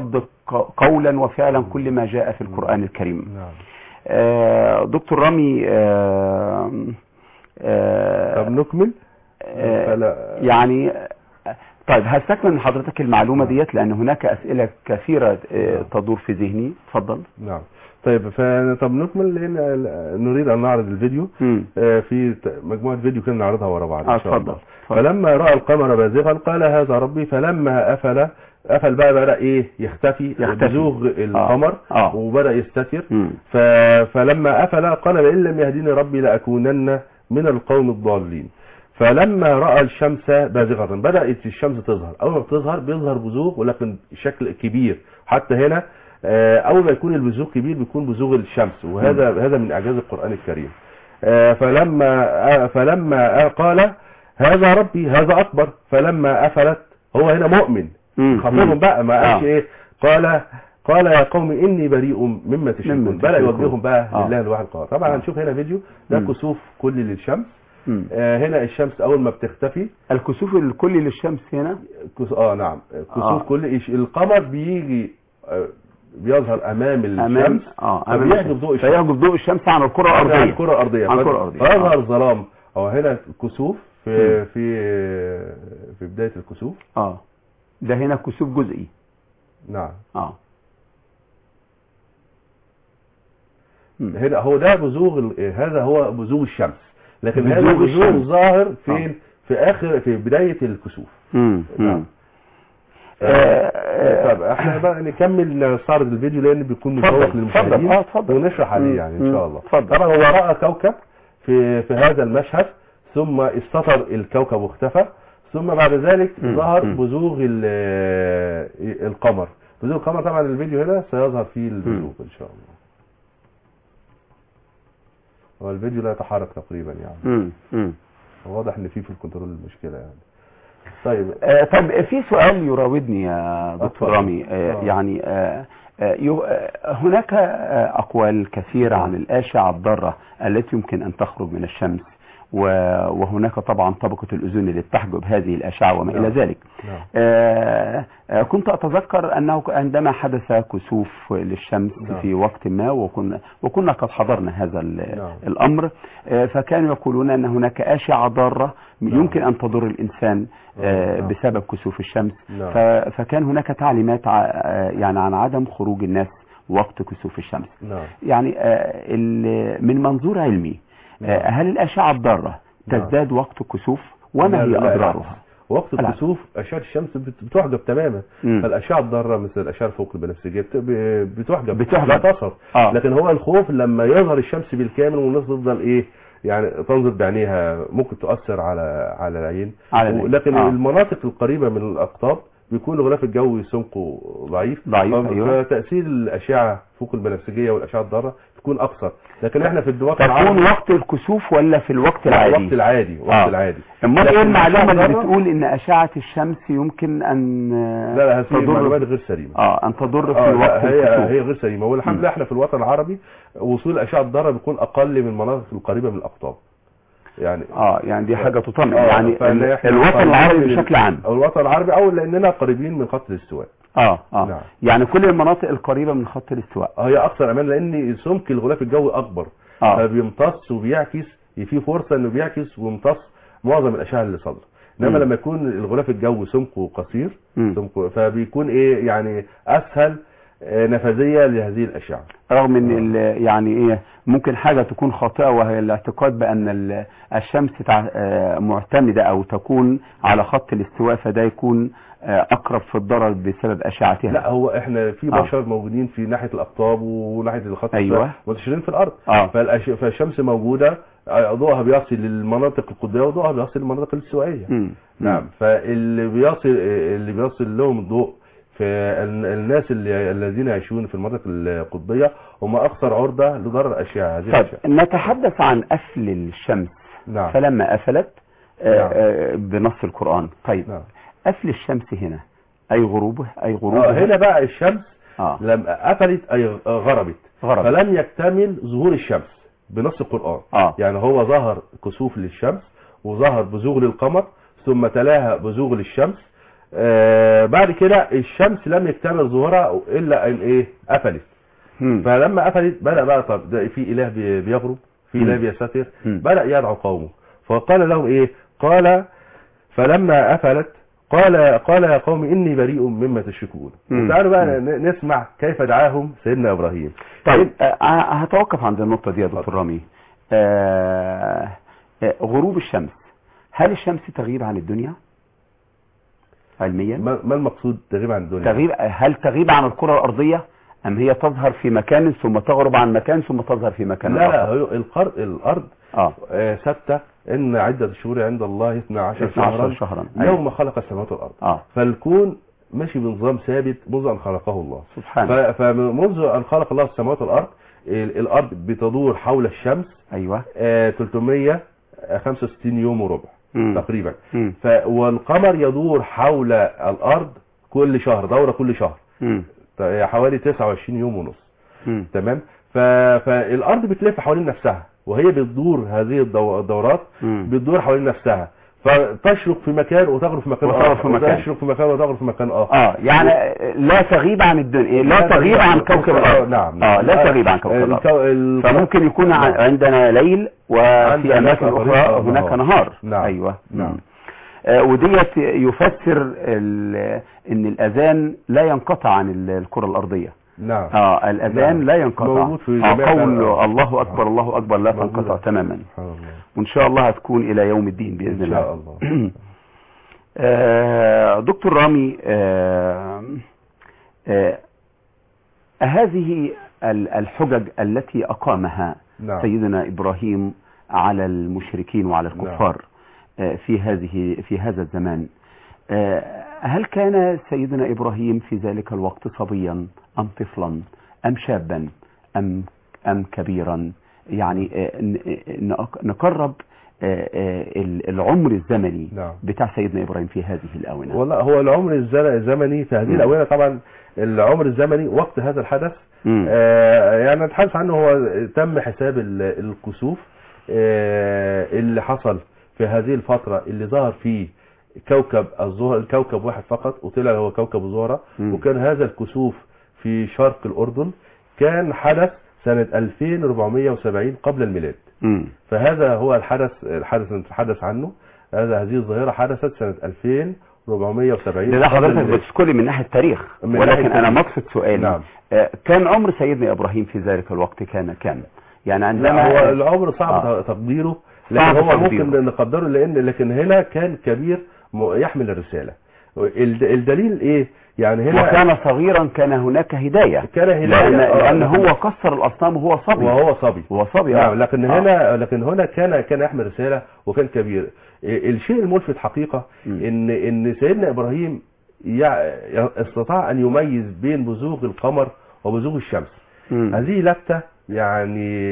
قولا وفعلا كل ما جاء في القرآن الكريم.
نعم.
آه دكتور رامي، آه
آه طب نكمل.
آه يعني طيب هستكمل من حضرتك المعلومة
نعم.
ديت، لأن هناك أسئلة كثيرة آه
نعم.
تدور في ذهني. تفضل.
نعم. طيب طب نكمل، لان نريد ان نعرض الفيديو آه في مجموعه فيديو كنا نعرضها ورا بعض ان شاء الله. فلما راى القمر بازغا قال هذا ربي، فلما افل افل بقى بدا ايه يختفي بزوغ القمر آه. آه. وبدا يستتر. ف... فلما افل قال لئن لم يهديني ربي لاكونن من القوم الضالين. فلما راى الشمس بازغه بدات الشمس تظهر، اول ما بتظهر بيظهر بزوغ ولكن شكل كبير، حتى هنا اول ما يكون البزوغ كبير بيكون بزوغ الشمس، وهذا م. هذا من اعجاز القرآن الكريم. فلما فلما قال هذا ربي هذا اكبر، فلما افلت هو هنا مؤمن خاطبهم بقى، ما قالش ايه، قال قال يا قوم اني بريء مما تشركون، بدا يوجههم بقى آه. لله الواحد القهار. طبعا هنشوف هنا فيديو ده كسوف كلي للشمس. آه هنا الشمس اول ما بتختفي،
الكسوف الكلي للشمس هنا
كس... اه نعم كسوف آه. كلي. القمر بيجي آه بيظهر امام الشمس
اه
فبيحجب ضوء الشمس،
فيحجب ضوء الشمس عن الكره الارضيه،
عن الكره الارضيه
عن الكره الارضيه
فيظهر آه. ظلام. او هنا كسوف في م. في في بدايه الكسوف.
اه ده هنا كسوف جزئي.
نعم.
اه
م. هنا هو ده بزوغ، هذا هو بزوغ الشمس، لكن هذا بزوغ ظاهر فين؟ آه. في اخر في بدايه الكسوف.
امم نعم.
طب احنا بقى نكمل نستعرض الفيديو لان بيكون مشوق للمشاهدين
اه اتفضل
ونشرح عليه يعني ان شاء الله.
فضل.
طبعا هو راى كوكب في في هذا المشهد، ثم استتر الكوكب واختفى، ثم بعد ذلك ظهر بزوغ القمر. بزوغ القمر طبعا الفيديو هنا سيظهر فيه البزوغ ان شاء الله. هو الفيديو لا يتحرك تقريبا يعني.
امم
واضح ان فيه في الكنترول المشكله يعني. طيب
آه طب في سؤال يراودني يا دكتور رامي. آه آه. يعني آه آه هناك آه أقوال كثيرة عن الأشعة الضارة التي يمكن أن تخرج من الشمس، وهناك طبعا طبقة الأوزون اللي تحجب هذه الأشعة وما إلى ذلك. آه آه كنت أتذكر أنه عندما حدث كسوف للشمس في وقت ما، وكنا, وكنا قد حضرنا هذا الأمر، آه فكانوا يقولون أن هناك أشعة ضارة يمكن أن تضر الإنسان آه بسبب كسوف الشمس. فكان هناك تعليمات يعني عن عدم خروج الناس وقت كسوف الشمس. يعني آه من منظور علمي، هل الأشعة الضارة تزداد وقت الكسوف وما هي أضرارها؟
وقت الكسوف أشعة الشمس بتحجب تماما. فالأشعة الضارة مثل الأشعة الفوق البنفسجية بتحجب
بتحجب
لا تظهر. آه. لكن هو الخوف لما يظهر الشمس بالكامل والناس تفضل إيه يعني تنظر بعينيها، ممكن تؤثر على على العين. على لكن آه. المناطق القريبة من الأقطاب بيكون الغلاف الجوي سمكه ضعيف
ضعيف أيوة.
فتأثير الأشعة فوق البنفسجية والأشعة الضارة تكون أكثر. لكن احنا في الوقت
العادي تكون وقت الكسوف ولا في الوقت العادي؟
الوقت العادي وقت آه. العادي.
امال ايه المعلومة اللي بتقول ان أشعة الشمس يمكن ان
لا لا هذه معلومات غير سليمة.
اه ان تضر في
آه
الوقت
هي
الكسوف.
هي غير سليمة. والحمد لله احنا في الوطن العربي وصول الأشعة الضارة بيكون أقل من المناطق القريبة من الأقطاب. يعني
اه يعني دي حاجة تطمئن. آه يعني الوطن العربي بشكل عام
او الوطن العربي او لاننا قريبين من خط الاستواء.
اه اه نعم. يعني كل المناطق القريبة من خط الاستواء
هي اكثر امان لان سمك الغلاف الجوي اكبر. آه. فبيمتص وبيعكس، في فرصة انه بيعكس ويمتص معظم الاشعة اللي صدر. انما لما يكون الغلاف الجوي سمكه قصير سمكه فبيكون ايه يعني اسهل نفاذية لهذه الأشعة،
رغم ان آه. يعني ايه ممكن حاجة تكون خاطئة، وهي الاعتقاد بأن الشمس معتمدة او تكون على خط الاستواء، فده يكون اقرب في الضرر بسبب اشعتها.
لا هو احنا في بشر آه. موجودين في ناحية الاقطاب وناحية الخط
أيوة.
منتشرين في الارض.
آه.
فالأش... فالشمس موجودة، ضوءها بيصل للمناطق القطبية وضوءها بيصل للمناطق الاستوائية. نعم. فاللي بيصل اللي بيصل لهم الضوء فالناس اللي الذين يعيشون في المناطق القطبية هم أكثر عرضة لضرر الأشعة هذه.
طيب نتحدث عن أفل الشمس.
نعم.
فلما أفلت
نعم.
آه بنص القرآن. طيب نعم. أفل الشمس هنا أي غروبه أي غروبه
آه هنا بقى الشمس
آه.
لما أفلت أي غربت.
غربت
فلم يكتمل ظهور الشمس بنص القرآن.
آه.
يعني هو ظهر كسوف للشمس وظهر بزوغ للقمر ثم تلاها بزوغ للشمس آه بعد كده الشمس لم يكتمل ظهورها الا ان ايه قفلت. فلما قفلت بدأ بقى طب ده في اله بيغرب، في اله بيستتر، بدأ يدعو قومه. فقال لهم ايه؟ قال فلما قفلت قال قال يا قوم اني بريء مما تشركون. تعالوا بقى نسمع كيف دعاهم سيدنا ابراهيم.
طيب آه هتوقف عند النقطة دي يا دكتور رامي. آه آه غروب الشمس، هل الشمس تغيب عن الدنيا علميا؟
ما المقصود تغيب عن الدنيا؟
تغيب، هل تغيب عن الكرة الأرضية أم هي تظهر في مكان ثم تغرب عن مكان ثم تظهر في مكان
لا
آخر؟
لا هي القرض الأرض آه. آه ثابتة إن عدة الشهور عند الله اثني عشر شهرا, شهرا يوم خلق السماوات والأرض. آه. فالكون ماشي بنظام ثابت منذ أن خلقه الله سبحانه. فمنذ أن خلق الله السماوات والأرض الأرض بتدور حول الشمس أيوة آه ثلاثمائة وخمسة وستين يوم وربع مم. تقريبا. ف والقمر يدور حول الأرض كل شهر دورة كل شهر مم. حوالي تسعة وعشرين يوم ونص. مم. تمام. ف... فالارض بتلف حوالين نفسها وهي بتدور هذه الدورات بتدور حوالين نفسها، فتشرق في مكان وتغرب في مكان اخر، في مكان. تشرق في مكان وتغرب في مكان اخر.
اه يعني لا تغيب عن الدنيا، لا, لا تغيب عن كوكب الارض.
نعم.
اه لا تغيب عن كوكب الارض. ال... فممكن يكون نعم. عندنا ليل وفي اماكن اخرى هناك نهار.
نعم.
ايوه.
نعم.
آه وديت يفسر ان الاذان لا ينقطع عن الكرة الارضية.
نعم.
اه الاذان نعم. لا ينقطع.
آه
قول الله اكبر الله اكبر لا تنقطع تماما. وان شاء الله هتكون الى يوم الدين باذن الله.
ان شاء الله.
آه دكتور رامي، آه آه هذه الحجج التي اقامها نعم. سيدنا ابراهيم على المشركين وعلى الكفار نعم. آه في هذه في هذا الزمان، آه هل كان سيدنا إبراهيم في ذلك الوقت صبيا أم طفلا أم شابا أم, أم كبيرا؟ يعني نقرب العمر الزمني نعم. بتاع سيدنا إبراهيم في هذه الآونة.
والله هو العمر الزمني في هذه الآونة طبعا العمر الزمني وقت هذا الحدث آه يعني نتحدث عنه هو تم حساب الكسوف آه اللي حصل في هذه الفترة اللي ظهر فيه كوكب الزهرة، الكوكب واحد فقط وطلع هو كوكب الزهرة، وكان هذا الكسوف في شرق الأردن كان حدث سنة ألفين وأربعمائة وسبعين قبل الميلاد. م. فهذا هو الحدث الحدث اللي نتحدث عنه. هذا هذه الظاهرة حدثت سنة ألفين وأربعمائة وسبعين.
ده حضرتك بتذكري من ناحية التاريخ، ولكن أنا مقصد سؤالي نعم. آه كان عمر سيدنا إبراهيم في ذلك الوقت كان كام؟ يعني عندما
هو العمر صعب آه. تقديره، لكن هو ممكن نقدره لأن لكن هنا كان كبير يحمل الرسالة. الدليل ايه؟ يعني هنا
وكان صغيرا كان هناك هداية،
كان هداية
لأن, لأن هو كسر الأصنام وهو صبي
وهو صبي
وهو صبي
نعم. لكن هنا آه. لكن هنا كان كان يحمل رسالة وكان كبير. الشيء الملفت حقيقة م. ان ان سيدنا ابراهيم استطاع ان يميز بين بزوغ القمر وبزوغ الشمس. م. هذه لفتة يعني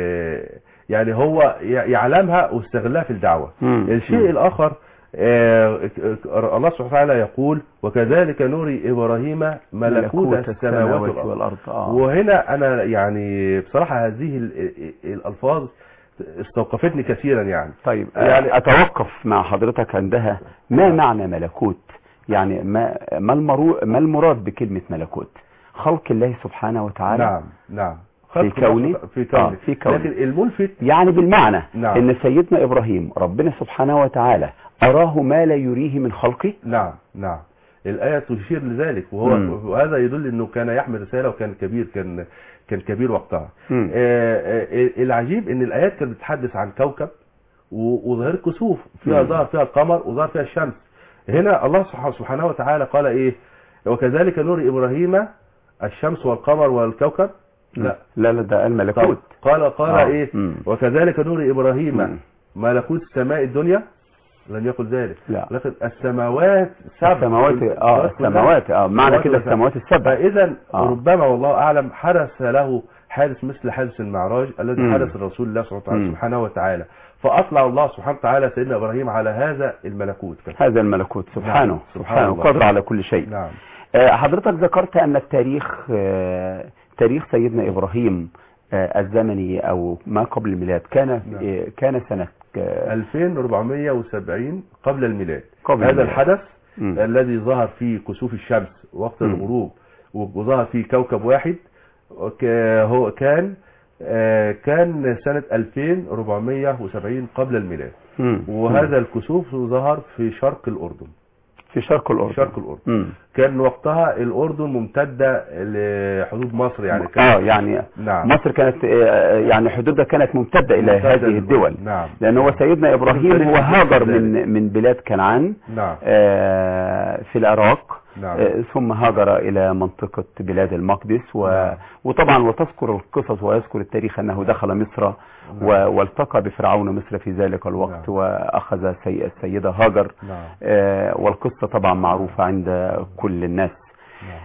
يعني هو يعلمها واستغلها في الدعوة. م. الشيء م. الآخر آه الله سبحانه وتعالى يقول وكذلك نوري إبراهيم ملكوت السماوات والأرض. آه. وهنا أنا يعني بصراحة هذه الألفاظ استوقفتني كثيرا يعني.
طيب يعني أتوقف مع حضرتك عندها، ما معنى ملكوت؟ يعني ما ما, المرو ما المراد بكلمة ملكوت؟ خلق الله سبحانه وتعالى.
نعم نعم
في كونه
في كونه آه
في كونه
لكن الملفت
يعني بالمعنى
نعم.
ان سيدنا ابراهيم ربنا سبحانه وتعالى اراه ما لا يريه من خلقه.
نعم نعم الايه تشير لذلك، وهو م. وهذا يدل انه كان يحمل رساله وكان كبير كان كان كبير وقتها. آه آه العجيب ان الايات كانت بتتحدث عن كوكب وظهر كسوف فيها ظهر فيها القمر وظهر فيها الشمس. هنا الله سبحانه وتعالى قال ايه؟ وكذلك نور ابراهيم الشمس والقمر والكوكب.
لا لا لا ده الملكوت.
قال قال آه. ايه مم. وكذلك نور ابراهيم مم. ملكوت السماء الدنيا لن يقل ذلك،
لا.
لكن السماوات
سبع السماوات اه السماوات اه معنى كده السماوات السبع.
فاذا آه. ربما والله اعلم حدث له حادث مثل حادث المعراج الذي مم. حدث الرسول الله سبحانه وتعالى، فاطلع الله سبحانه وتعالى سيدنا ابراهيم على هذا الملكوت.
هذا الملكوت سبحانه نعم. سبحانه قادر على كل شيء.
نعم.
آه حضرتك ذكرت ان التاريخ آه تاريخ سيدنا إبراهيم آه الزمني أو ما قبل الميلاد كان نعم. آه كان سنة
آه ألفين وأربعمائة وسبعين قبل الميلاد.
قبل
هذا
الميلاد.
الحدث م. الذي ظهر فيه كسوف الشمس وقت م. الغروب وظهر فيه كوكب واحد هو كان كان سنة ألفين وأربعمائة وسبعين قبل الميلاد. م. وهذا م. الكسوف ظهر في شرق الأردن
في شرق الأردن
شرق الأردن م. كان وقتها الأردن ممتدة لحدود مصر يعني
كانت اه يعني نعم. مصر كانت يعني حدودها كانت ممتدة إلى هذه الدول.
نعم.
لأن هو سيدنا إبراهيم هو هاجر من من بلاد كنعان
نعم.
آه في العراق.
نعم.
آه ثم هاجر إلى منطقة بلاد المقدس و...
نعم.
وطبعا وتذكر القصص ويذكر التاريخ أنه دخل مصر نعم. و... والتقى بفرعون مصر في ذلك الوقت. نعم. وأخذ سي... السيدة هاجر.
نعم.
آه والقصة طبعا معروفة عند كل الناس. نعم.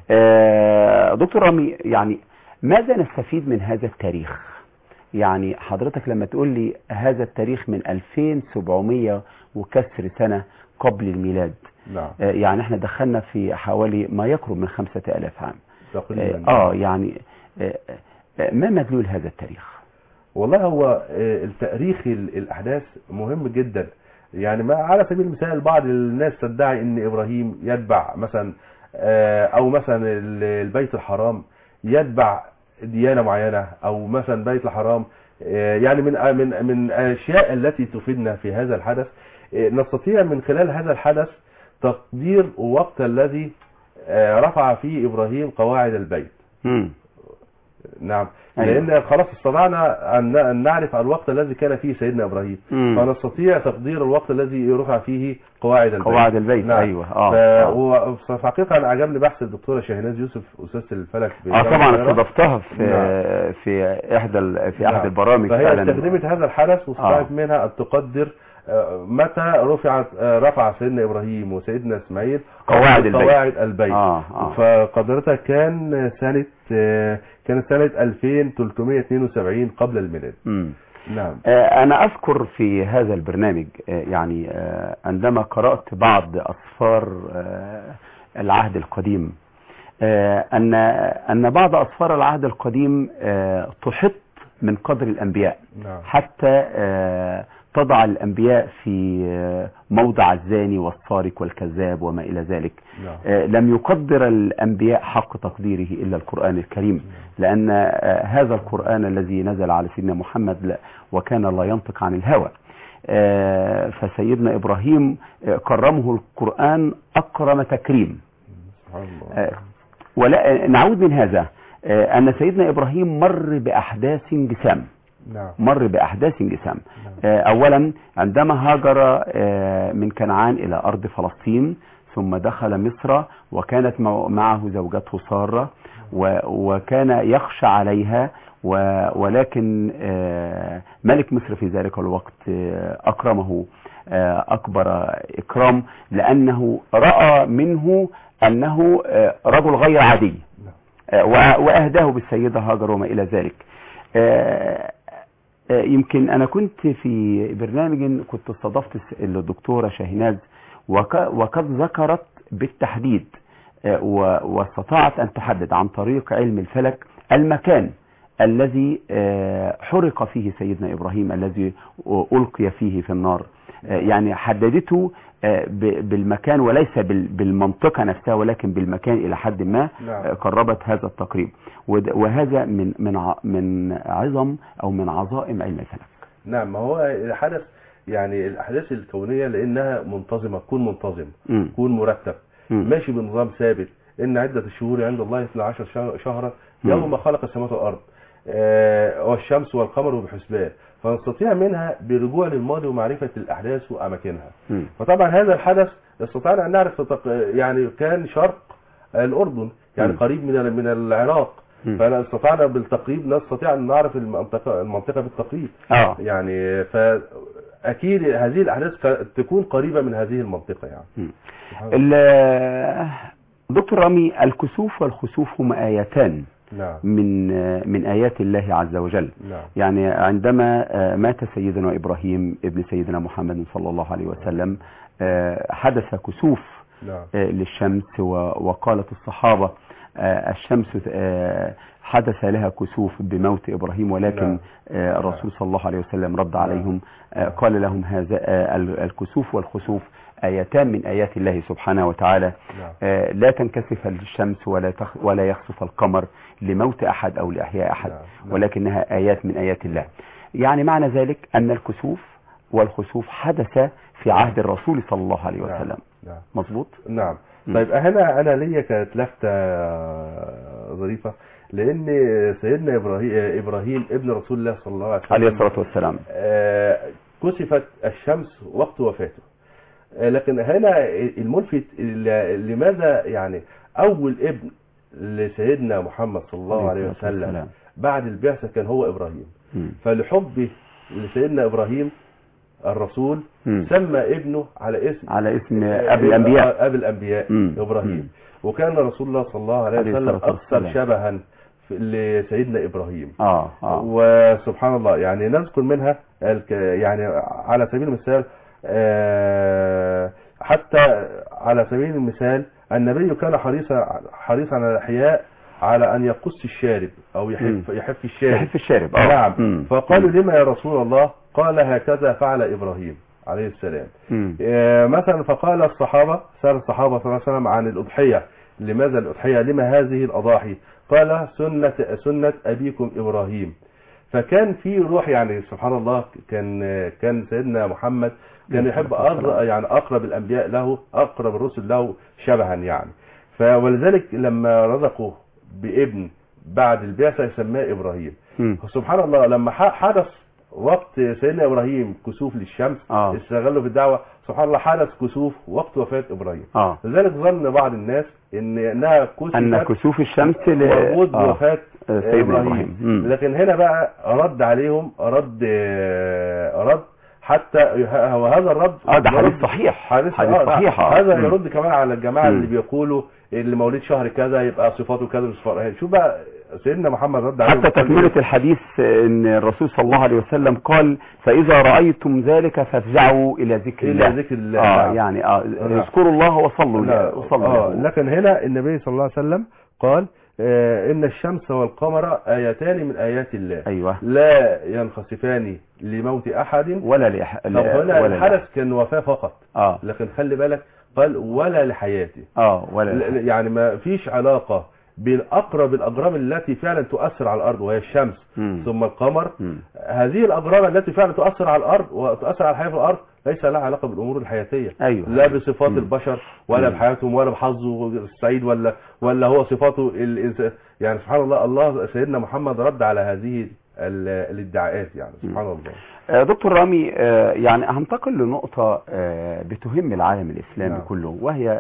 آه دكتور رامي، يعني ماذا نستفيد من هذا التاريخ؟ يعني حضرتك لما تقول لي هذا التاريخ من ألفين وسبعمائة وكسر سنة قبل الميلاد.
نعم.
آه يعني احنا دخلنا في حوالي ما يقرب من خمسة آلاف عام.
تقريبا.
اه يعني آه آه ما مدلول هذا التاريخ؟
والله هو التاريخ الأحداث مهم جدا. يعني ما على سبيل المثال بعض الناس تدعي ان ابراهيم يتبع مثلا او مثلا البيت الحرام يتبع ديانة معينة، او مثلا بيت الحرام يعني من من من الاشياء التي تفيدنا في هذا الحدث. نستطيع من خلال هذا الحدث تقدير وقت الذي رفع فيه ابراهيم قواعد البيت.
م.
نعم. لان خلاص استطعنا ان نعرف الوقت الذي كان فيه سيدنا ابراهيم. مم. فنستطيع تقدير الوقت الذي رفع فيه قواعد البيت.
قواعد البيت.
نعم.
ايوه اه
وفي حقيقه انا عجبني بحث الدكتوره شاهناز يوسف استاذه الفلك.
اه طبعا استضفتها في نعم. في احدى في احد نعم. البرامج.
فهي استخدمت هذا الحدث واستطاعت آه. منها ان تقدر متى رفعت رفع سيدنا ابراهيم وسيدنا اسماعيل
قواعد البيت,
قواعد البيت.
آه آه.
فقدرتها كان سنه كانت سنه ألفين وثلاثمائة واثنين وسبعين قبل الميلاد.
م.
نعم.
انا اذكر في هذا البرنامج يعني عندما قرات بعض اسفار العهد القديم ان ان بعض اسفار العهد القديم تحط من قدر الانبياء.
نعم.
حتى تضع الأنبياء في موضع الزاني والسارق والكذاب وما إلى ذلك.
نعم.
لم يقدر الأنبياء حق تقديره إلا القرآن الكريم. نعم. لأن هذا القرآن الذي نزل على سيدنا محمد وكان لا ينطق عن الهوى. فسيدنا إبراهيم كرمه القرآن أكرم تكريم. ولا نعود من هذا أن سيدنا إبراهيم مر بأحداث جسام.
نعم.
مر بأحداث جسام. نعم. أولا عندما هاجر من كنعان إلى أرض فلسطين ثم دخل مصر وكانت معه زوجته سارة وكان يخشى عليها ولكن ملك مصر في ذلك الوقت أكرمه أكبر إكرام لأنه رأى منه أنه رجل غير عادي وأهداه بالسيدة هاجر وما إلى ذلك. يمكن أنا كنت في برنامج كنت استضفت الدكتورة شاهناز وقد ذكرت بالتحديد واستطاعت أن تحدد عن طريق علم الفلك المكان الذي حرق فيه سيدنا إبراهيم الذي ألقي فيه في النار. يعني حددته بالمكان وليس بالمنطقة نفسها ولكن بالمكان إلى حد ما. قربت هذا التقريب وهذا من من من عظم أو من عظائم علم الفلك.
نعم. ما هو الحدث يعني الأحداث الكونية لأنها منتظمة تكون منتظم تكون مرتب م. ماشي بنظام ثابت. إن عدة الشهور عند الله اثنا عشر شهرا يوم خلق السماوات والأرض آه والشمس والقمر بحسبان. فنستطيع منها برجوع للماضي ومعرفة الأحداث وأماكنها. م. فطبعا هذا الحدث استطعنا أن نعرف يعني كان شرق الأردن يعني م. قريب من من العراق. فاستطعنا بالتقريب نستطيع أن نعرف المنطقة المنطقة بالتقريب.
آه.
يعني فأكيد هذه الأحداث تكون قريبة من هذه المنطقة يعني.
دكتور رامي، الكسوف والخسوف هما آيتان.
نعم.
من من آيات الله عز وجل.
نعم.
يعني عندما مات سيدنا إبراهيم ابن سيدنا محمد صلى الله عليه وسلم حدث كسوف.
نعم.
للشمس وقالت الصحابة الشمس حدث لها كسوف بموت إبراهيم ولكن نعم. الرسول صلى الله عليه وسلم رد عليهم. نعم. قال لهم هذا الكسوف والخسوف آيتان من آيات الله سبحانه وتعالى. آه لا تنكسف الشمس ولا تخ ولا يخسف القمر لموت أحد أو لإحياء أحد، ولكنها آيات من آيات الله. يعني معنى ذلك أن الكسوف والخسوف حدث في عهد الرسول صلى الله عليه وسلم.
نعم.
مظبوط؟
نعم. طيب هنا أنا ليا كانت لفتة ظريفة، لأن سيدنا إبراهيم, إبراهيم ابن رسول الله صلى الله عليه وسلم
عليه الصلاة والسلام
آه كسفت الشمس وقت وفاته. آه لكن هنا الملفت لماذا يعني أول ابن لسيدنا محمد صلى الله عليه وسلم بعد البعثة كان هو إبراهيم. م. فلحبه لسيدنا إبراهيم الرسول م. سمى ابنه على اسم
على اسم أبي الأنبياء
أبي الأنبياء م. إبراهيم. م. وكان رسول الله صلى الله عليه وسلم أكثر شبها لسيدنا إبراهيم.
آه آه.
وسبحان الله يعني نذكر منها يعني على سبيل المثال آه حتى على سبيل المثال النبي كان حريصا حريصا على الأحياء على أن يقص الشارب أو يحف يحف الشارب
يحف الشارب
آه. نعم. م. فقالوا لما يا رسول الله؟ قال هكذا فعل إبراهيم عليه السلام. آه مثلا فقال الصحابة سأل الصحابة صلى الله عليه وسلم عن الأضحية، لماذا الأضحية؟ لما هذه الأضاحي؟ قال سنة سنة أبيكم إبراهيم. فكان في روح يعني سبحان الله، كان كان سيدنا محمد كان يحب يعني أقرب الأنبياء له، أقرب الرسل له شبها يعني. فولذلك لما رزقه بابن بعد البعثة يسماه إبراهيم. سبحان الله لما حدث وقت سيدنا إبراهيم كسوف للشمس آه. استغلوا في الدعوة، سبحان الله حدث كسوف وقت وفاة إبراهيم. آه. لذلك ظن بعض الناس إن انها كسوف
ان كسوف الشمس
مربوط
آه.
بوفاة
سيدنا
إبراهيم.
إبراهيم.
لكن هنا بقى رد عليهم رد رد حتى وهذا الرد
اه ده حديث صحيح
حديث
حديث صحيح
آه. هذا يرد كمان على الجماعة م. اللي بيقولوا اللي مواليد شهر كذا يبقى صفاته كذا. شوف بقى سيدنا محمد رد عليهم
حتى تكملة الحديث ان الرسول صلى الله عليه وسلم قال فإذا رأيتم ذلك فافزعوا إلى ذكر الله.
إلى ذكر الله
آه نعم. يعني اه اذكروا الله وصلوا وصلوا
آه. لكن هنا النبي صلى الله عليه وسلم قال آه إن الشمس والقمر آيتان من آيات الله.
أيوة.
لا ينخسفان لموت أحد
ولا لأحد.
هنا الحدث كان وفاة فقط.
آه.
لكن خلي بالك قال ولا لحياته.
آه ولا
يعني ما فيش علاقة بين أقرب الأجرام التي فعلا تؤثر على الأرض وهي الشمس م. ثم القمر. م. هذه الأجرام التي فعلا تؤثر على الأرض وتؤثر على الحياة في الأرض ليس لها علاقة بالأمور الحياتية.
أيوة.
لا بصفات م. البشر ولا م. بحياتهم ولا بحظه السعيد ولا ولا هو صفاته الإنسان. يعني سبحان الله الله سيدنا محمد رد على هذه الادعاءات يعني سبحان م. الله.
دكتور رامي يعني هنتقل لنقطة بتهم العالم الإسلامي نعم. كله، وهي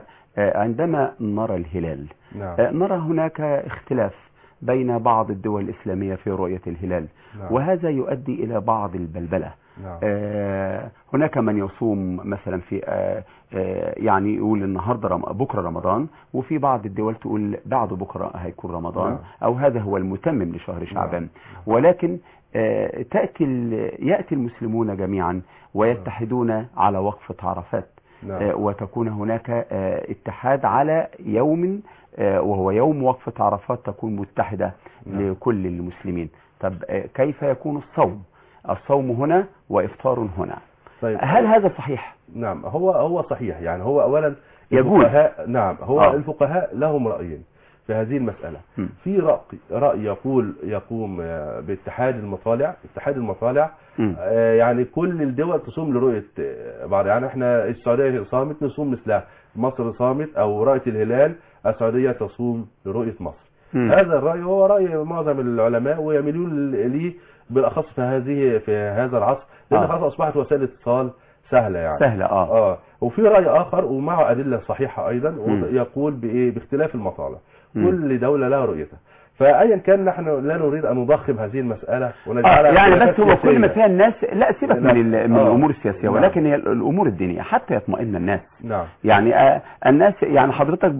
عندما نرى الهلال نعم. نرى هناك اختلاف بين بعض الدول الإسلامية في رؤية الهلال نعم. وهذا يؤدي إلى بعض البلبلة نعم. آه هناك من يصوم مثلا في آه آه يعني يقول النهاردة رم... بكرة رمضان، وفي بعض الدول تقول بعد بكرة هيكون رمضان نعم. أو هذا هو المتمم لشهر شعبان نعم. ولكن آه تأتي ال... يأتي المسلمون جميعا ويتحدون نعم. على وقفة عرفات نعم. آه وتكون هناك آه اتحاد على يوم آه وهو يوم وقفة عرفات تكون متحدة نعم. لكل المسلمين. طب آه كيف يكون الصوم؟ الصوم هنا وإفطار هنا. طيب هل هذا صحيح؟
نعم هو هو صحيح. يعني هو أولا
يجوز.
الفقهاء نعم هو آه. الفقهاء لهم رأيين في هذه المسألة. م. في رأي رأي يقول يقوم باتحاد المطالع. اتحاد المطالع آه يعني كل الدول تصوم لرؤية بعض. يعني احنا السعودية صامت نصوم مثلها، مصر صامت أو رأية الهلال السعودية تصوم لرؤية مصر. م. هذا الرأي هو رأي معظم العلماء ويميلون ليه بالأخص في هذه في هذا العصر، لأن خلاص آه. أصبحت وسائل اتصال سهلة يعني
سهلة اه,
آه. وفي رأي آخر ومعه أدلة صحيحة أيضا م. يقول بإيه باختلاف المطالع. م. كل دولة لها رؤيتها. فأيا كان نحن لا نريد أن نضخم هذه المسألة
ونجعلها آه يعني بس هو كل ما فيها الناس لا سيبك من, من آه. الأمور السياسية نعم. ولكن هي الأمور الدينية حتى يطمئن الناس
نعم.
يعني آه الناس يعني حضرتك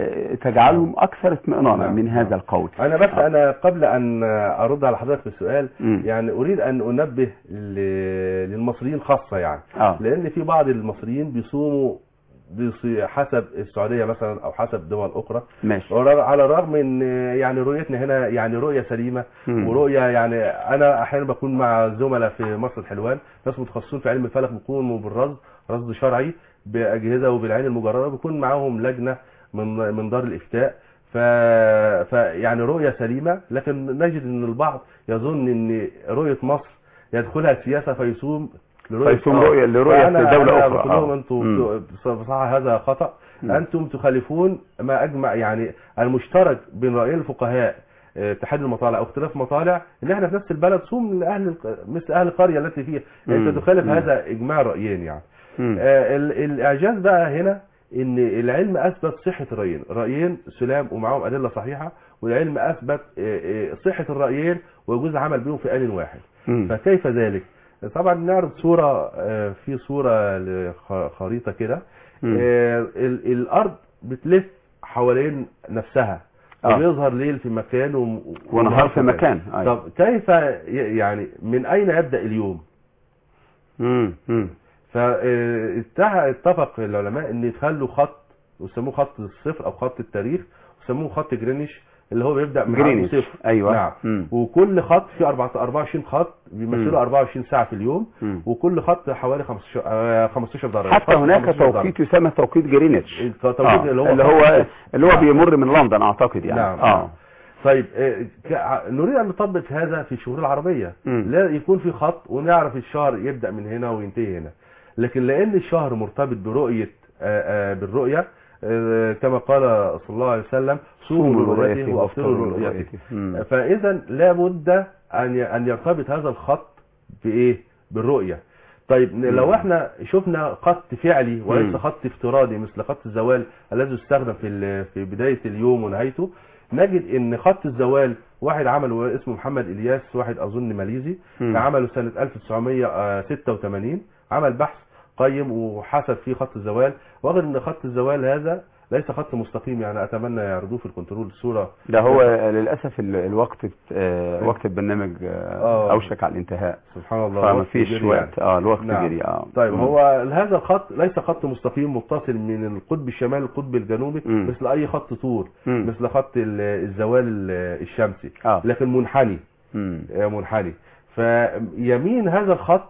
تجعلهم أكثر اطمئنانا نعم. من هذا القول.
أنا بس آه. أنا قبل أن أرد على حضرتك في السؤال م. يعني أريد أن أنبه للمصريين خاصة يعني آه. لأن في بعض المصريين بيصوموا حسب السعودية مثلا او حسب دول اخرى
ماشي.
على الرغم ان يعني رؤيتنا هنا يعني رؤية سليمة مم. ورؤية يعني انا احيانا بكون مع زملاء في مصر الحلوان ناس متخصصين في علم الفلك بيقوموا بالرصد رصد شرعي باجهزه وبالعين المجرده، بيكون معاهم لجنه من من دار الافتاء. ف... ف يعني رؤيه سليمه، لكن نجد ان البعض يظن ان رؤيه مصر يدخلها السياسه فيصوم
لرؤيه فيصوم رؤيه لرؤيه في دوله اخرى.
بقول لهم انتم بصراحه هذا خطا. م. انتم تخالفون ما اجمع، يعني المشترك بين رايين الفقهاء اتحاد المطالع او اختلاف مطالع، ان احنا في نفس البلد، صوم لاهل مثل اهل القريه التي فيها. انت تخالف م. هذا اجماع رايين يعني. آه الاعجاز بقى هنا ان العلم اثبت صحه الرايين، رايين سلام ومعاهم ادله صحيحه، والعلم اثبت صحه الرايين ويجوز العمل بهم في ان واحد. م. فكيف ذلك؟ طبعا نعرض صوره، في صوره لخريطه كده، الارض بتلف حوالين نفسها، آه. وبيظهر ليل في مكان و...
ونهار في مكان.
أي. طب كيف يعني من اين يبدا اليوم؟
امم امم
فاتفق العلماء ان يخلوا خط ويسموه خط الصفر او خط التاريخ، ويسموه خط جرينتش اللي هو بيبدا من صفر.
ايوه.
نعم. مم. وكل خط فيه أربعة وعشرين خط بيمثلوا أربعة وعشرين ساعه في اليوم. مم. وكل خط حوالي خمستاشر درجه.
حتى هناك توقيت يسمى توقيت جرينتش،
آه. اللي هو
اللي هو اللي هو بيمر من لندن اعتقد يعني.
نعم. اه طيب نريد ان نطبق هذا في الشهور العربيه. مم. لا يكون في خط ونعرف الشهر يبدا من هنا وينتهي هنا، لكن لان الشهر مرتبط برؤيه بالرؤيه كما قال صلى الله عليه وسلم صوموا لرؤيته وافطروا لرؤيته. فاذا لابد ان ان يرتبط هذا الخط بايه؟ بالرؤيه. طيب مم. لو احنا شفنا خط فعلي وليس مم. خط افتراضي مثل خط الزوال الذي يستخدم في في بدايه اليوم ونهايته، نجد ان خط الزوال واحد عمله اسمه محمد الياس، واحد اظن ماليزي، عمله سنه ألف وتسعمية وستة وثمانين، عمل بحث قيم وحسب فيه خط الزوال، وغير ان خط الزوال هذا ليس خط مستقيم، يعني اتمنى يعرضوه في الكنترول الصوره.
ده هو للاسف الوقت آه وقت البرنامج آه اوشك على الانتهاء
سبحان الله،
فما فيش وقت. اه الوقت
نعم.
جري. اه
طيب مم. هو هذا الخط ليس خط مستقيم متصل من القطب الشمالي للقطب الجنوبي مم. مثل اي خط طول، مم. مثل خط الزوال الشمسي، آه. لكن منحني. مم. منحني. فيمين هذا الخط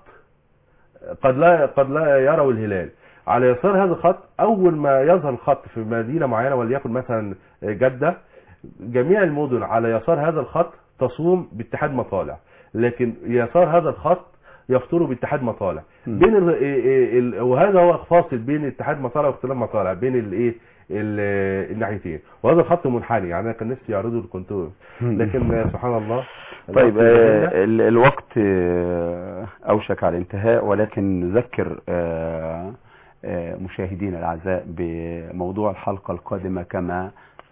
قد لا قد لا يروا الهلال، على يسار هذا الخط اول ما يظهر الخط في مدينه معينه وليكن مثلا جده، جميع المدن على يسار هذا الخط تصوم باتحاد مطالع، لكن يسار هذا الخط يفطروا باتحاد مطالع. م. بين ال ال وهذا هو فاصل بين اتحاد مطالع واختلاف مطالع بين الايه الناحيتين، وهذا الخط منحني، يعني انا كان نفسي يعرضوا الكنتور لكن سبحان الله.
طيب آه الوقت آه اوشك على الانتهاء، ولكن نذكر آه مشاهدينا الاعزاء بموضوع الحلقه القادمه، كما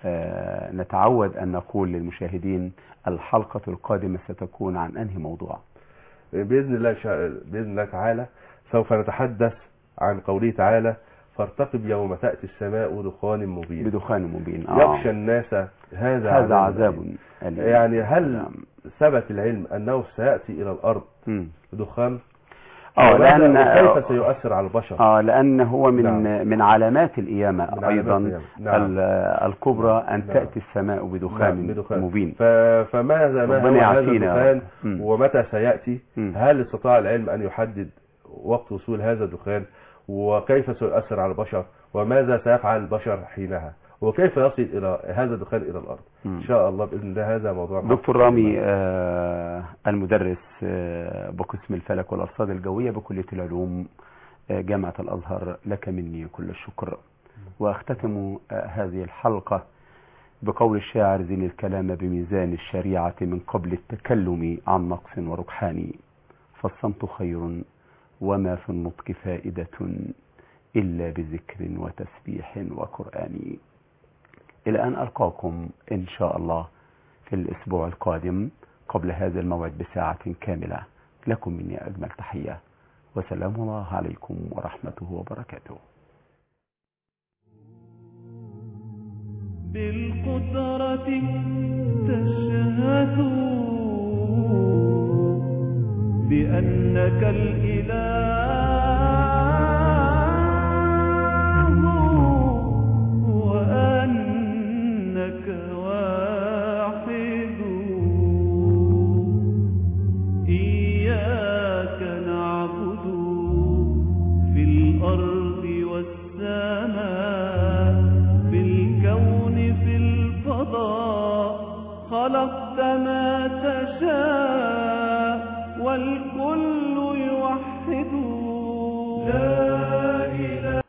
نتعود ان نقول للمشاهدين الحلقه القادمه ستكون عن انهي موضوع؟
باذن الله شا... باذن الله تعالى سوف نتحدث عن قوله تعالى فارتقب يوم تاتي السماء دخان مبين.
بدخان مبين. آه.
يخشى الناس هذا
هذا عذاب
أليم. يعني هل ثبت العلم انه سياتي الى الارض م. دخان؟
اه لان
كيف سيؤثر على البشر؟
اه لان هو من نعم. من علامات القيامه من ايضا علامات نعم. الكبرى ان نعم. تاتي السماء بدخان نعم. مبين.
فماذا ما هو هذا الدخان ومتى سياتي؟ م. هل استطاع العلم ان يحدد وقت وصول هذا الدخان؟ وكيف سيؤثر على البشر؟ وماذا سيفعل البشر حينها؟ وكيف يصل الى هذا الدخان الى الارض؟ م. ان شاء الله باذن الله. هذا موضوع
دكتور رامي آه المدرس آه بقسم الفلك والارصاد الجويه بكليه العلوم آه جامعه الازهر، لك مني كل الشكر. واختتم آه هذه الحلقه بقول الشاعر زين الكلام بميزان الشريعه من قبل التكلم عن نقص وركحان، فالصمت خير وما في النطق فائده الا بذكر وتسبيح وقران. إلى أن ألقاكم إن شاء الله في الأسبوع القادم قبل هذا الموعد بساعة كاملة، لكم مني أجمل تحية، وسلام الله عليكم ورحمته وبركاته.
بالقدرة تشهد بأنك الإله إياك نعبد في الأرض خلقت ما تشاء والكل يوحد لا